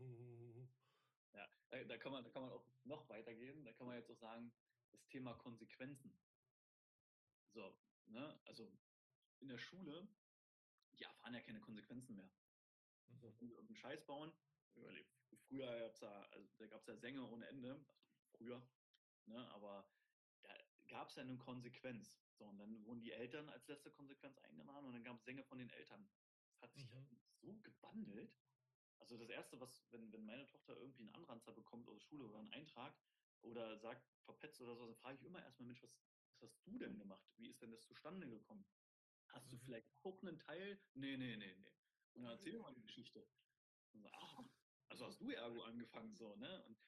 Ja, da kann man auch noch weitergehen. Da kann man jetzt auch sagen, das Thema Konsequenzen. So, ne? Also in der Schule, die erfahren ja keine Konsequenzen mehr. So, mhm, wenn sie irgendeinen Scheiß bauen, früher gab es ja Sänge ohne Ende, also früher, ne? Aber da gab es ja eine Konsequenz. So, und dann wurden die Eltern als letzte Konsequenz eingeladen und dann gab es Sänge von den Eltern. Das hat sich ja mhm, so gewandelt. Also das Erste, wenn meine Tochter irgendwie einen Anranzer bekommt aus der Schule oder einen Eintrag oder sagt, verpetzt oder so, dann frage ich immer erstmal, Mensch, was hast du denn gemacht? Wie ist denn das zustande gekommen? Hast du mhm. vielleicht auch einen Teil? Nee, nee, nee, nee. Und dann erzähl mal die Geil. Geschichte. Und so, also hast du ergo angefangen so, ne? Und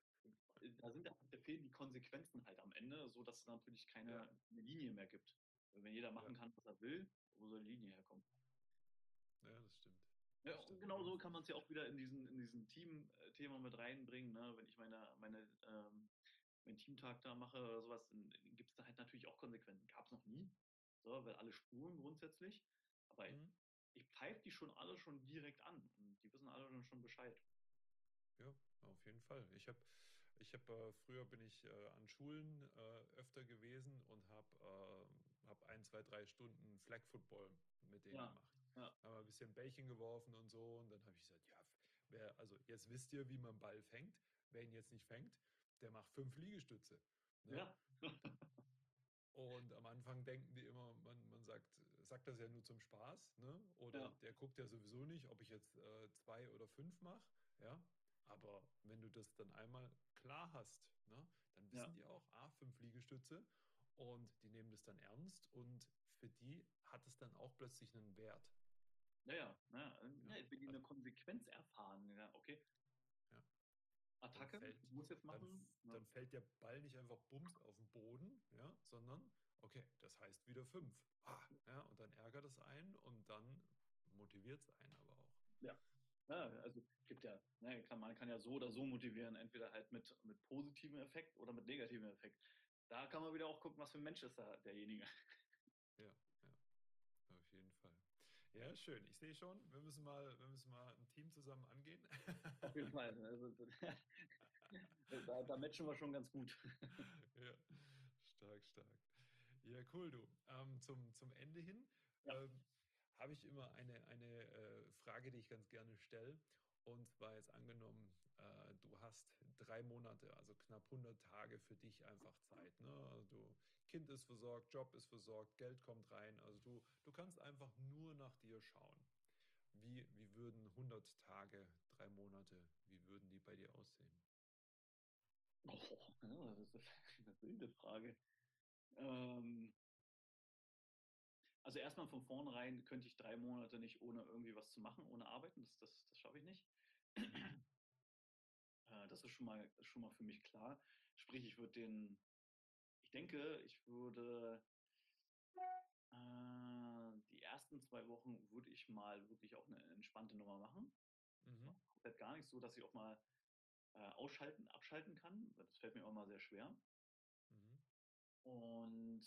da fehlen die Konsequenzen halt am Ende, so dass es natürlich Ja, keine Linie mehr gibt. Wenn jeder machen ja, kann, was er will, wo soll die Linie herkommen? ja, das stimmt. Ja, Das und stimmt. genau so kann man es ja auch wieder in diesen Team-Thema mit reinbringen. Ne? Wenn ich meinen Teamtag da mache oder sowas, dann gibt es da halt natürlich auch Konsequenzen. Gab es noch nie. So, weil alle spuren grundsätzlich. Aber Mhm. ich pfeife die schon alle schon direkt an und die wissen alle schon Bescheid. Ja, auf jeden Fall. Früher bin ich an Schulen öfter gewesen und habe 1, 2, 3 Stunden Flag Football mit denen Ja, gemacht. ja, Haben wir ein bisschen Bällchen geworfen und so. Und dann habe ich gesagt, ja, also jetzt wisst ihr, wie man Ball fängt. Wer ihn jetzt nicht fängt, der macht 5 Liegestütze. Ne? ja, Und am Anfang denken die immer, man sagt das ja nur zum Spaß, ne? Oder ja, der guckt ja sowieso nicht, ob ich jetzt 2 oder 5 mache, ja. Aber wenn du das dann einmal klar hast, ne, dann wissen ja, die auch, 5 Liegestütze und die nehmen das dann ernst und für die hat es dann auch plötzlich einen Wert. ja, ja, ja, Ja, ja, wenn die eine also, Konsequenz erfahren, ja, okay, ja. Dann Attacke, ich fällt, muss jetzt dann, machen. Ja, dann fällt der Ball nicht einfach bums auf den Boden, ja, sondern, okay, das heißt wieder 5. Ja, und dann ärgert es einen und dann motiviert es einen aber auch. ja. Ja, also gibt ja, ne, man kann ja so oder so motivieren, entweder halt mit positivem Effekt oder mit negativem Effekt. Da kann man wieder auch gucken, was für ein Mensch ist da derjenige. Ja, ja, auf jeden Fall. Ja, schön. Ich sehe schon, wir müssen mal ein Team zusammen angehen. Auf jeden Fall. Also, da matchen wir schon ganz gut. Ja, stark, stark. Ja, cool, du. Zum Ende hin Ja, ähm, habe ich immer eine Frage, die ich ganz gerne stelle. Und zwar jetzt angenommen, du hast 3 Monate, also knapp 100 Tage für dich einfach Zeit. Ne? Also Kind ist versorgt, Job ist versorgt, Geld kommt rein. Also du kannst einfach nur nach dir schauen. Wie würden 100 Tage, 3 Monate, wie würden die bei dir aussehen? oh, ja, das ist eine wilde Frage. Ähm, also erstmal von vornherein könnte ich 3 Monate nicht ohne irgendwie was zu machen, ohne arbeiten. Das schaffe ich nicht. Mhm. Das ist schon mal für mich klar. Sprich, ich denke, ich würde die ersten 2 Wochen würde ich mal wirklich auch eine entspannte Nummer machen. Mhm. Komplett gar nicht so, dass ich auch mal ausschalten, abschalten kann. Das fällt mir auch mal sehr schwer. Mhm. Und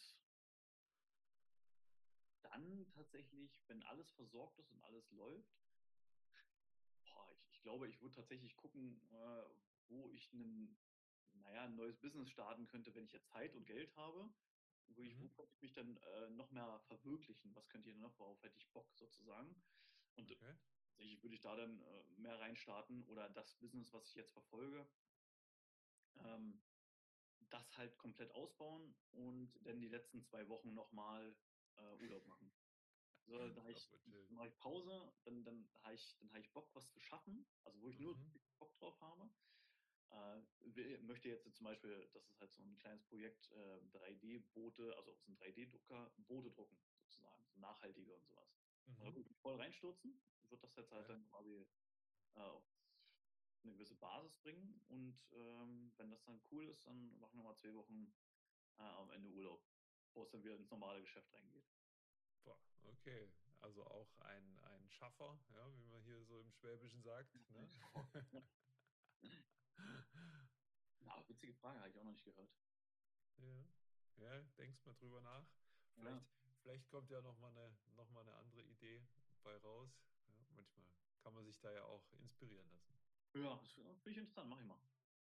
dann tatsächlich, wenn alles versorgt ist und alles läuft, boah, ich glaube, ich würde tatsächlich gucken, wo ich ein neues Business starten könnte, wenn ich jetzt Zeit und Geld habe. Wo Mhm. könnte ich mich dann noch mehr verwirklichen? Was könnte ich denn noch, worauf hätte ich Bock sozusagen? Und Okay. tatsächlich würde ich da dann mehr reinstarten oder das Business, was ich jetzt verfolge, ähm, das halt komplett ausbauen und dann die letzten 2 Wochen nochmal Urlaub machen. So, da Das wird chillen. mache ich Pause, dann habe ich Bock, was zu schaffen, also wo ich nur Mhm. Bock drauf habe. Möchte jetzt zum Beispiel, das ist halt so ein kleines Projekt, 3D-Boote, also aus einem 3D-Drucker, Boote drucken, sozusagen, so nachhaltige und sowas. Und da Mhm. würde ich mich voll reinstürzen, wird das jetzt halt Geil. dann quasi auf eine gewisse Basis bringen und wenn das dann cool ist, dann machen wir mal 2 Wochen am Ende Urlaub, bevor es dann wieder ins normale Geschäft reingeht. Boah, okay. Also auch ein Schaffer, ja, wie man hier so im Schwäbischen sagt, ne? Ja, witzige Frage, habe ich auch noch nicht gehört. Ja. Ja, denkst mal drüber nach. Ja, Vielleicht kommt ja noch mal eine andere Idee bei raus. Ja, manchmal kann man sich da ja auch inspirieren lassen. ja, das finde ich interessant, mach ich mal.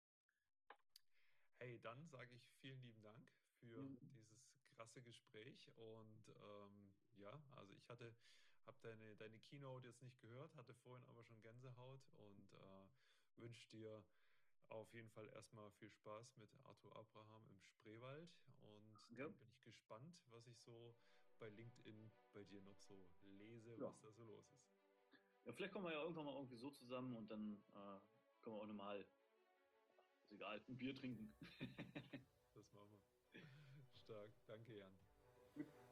Hey, dann sage ich vielen lieben Dank für Mhm. dieses krasse Gespräch. Und ja, also habe deine Keynote jetzt nicht gehört, hatte vorhin aber schon Gänsehaut und wünsche dir auf jeden Fall erstmal viel Spaß mit Arthur Abraham im Spreewald. Und Ja, dann bin ich gespannt, was ich so bei LinkedIn bei dir noch so lese, was ja. da so los ist. Ja, vielleicht kommen wir ja irgendwann mal irgendwie so zusammen und dann können wir auch nochmal, ist egal, ein Bier trinken. Das machen wir. Stark. Danke, Jan. Gut.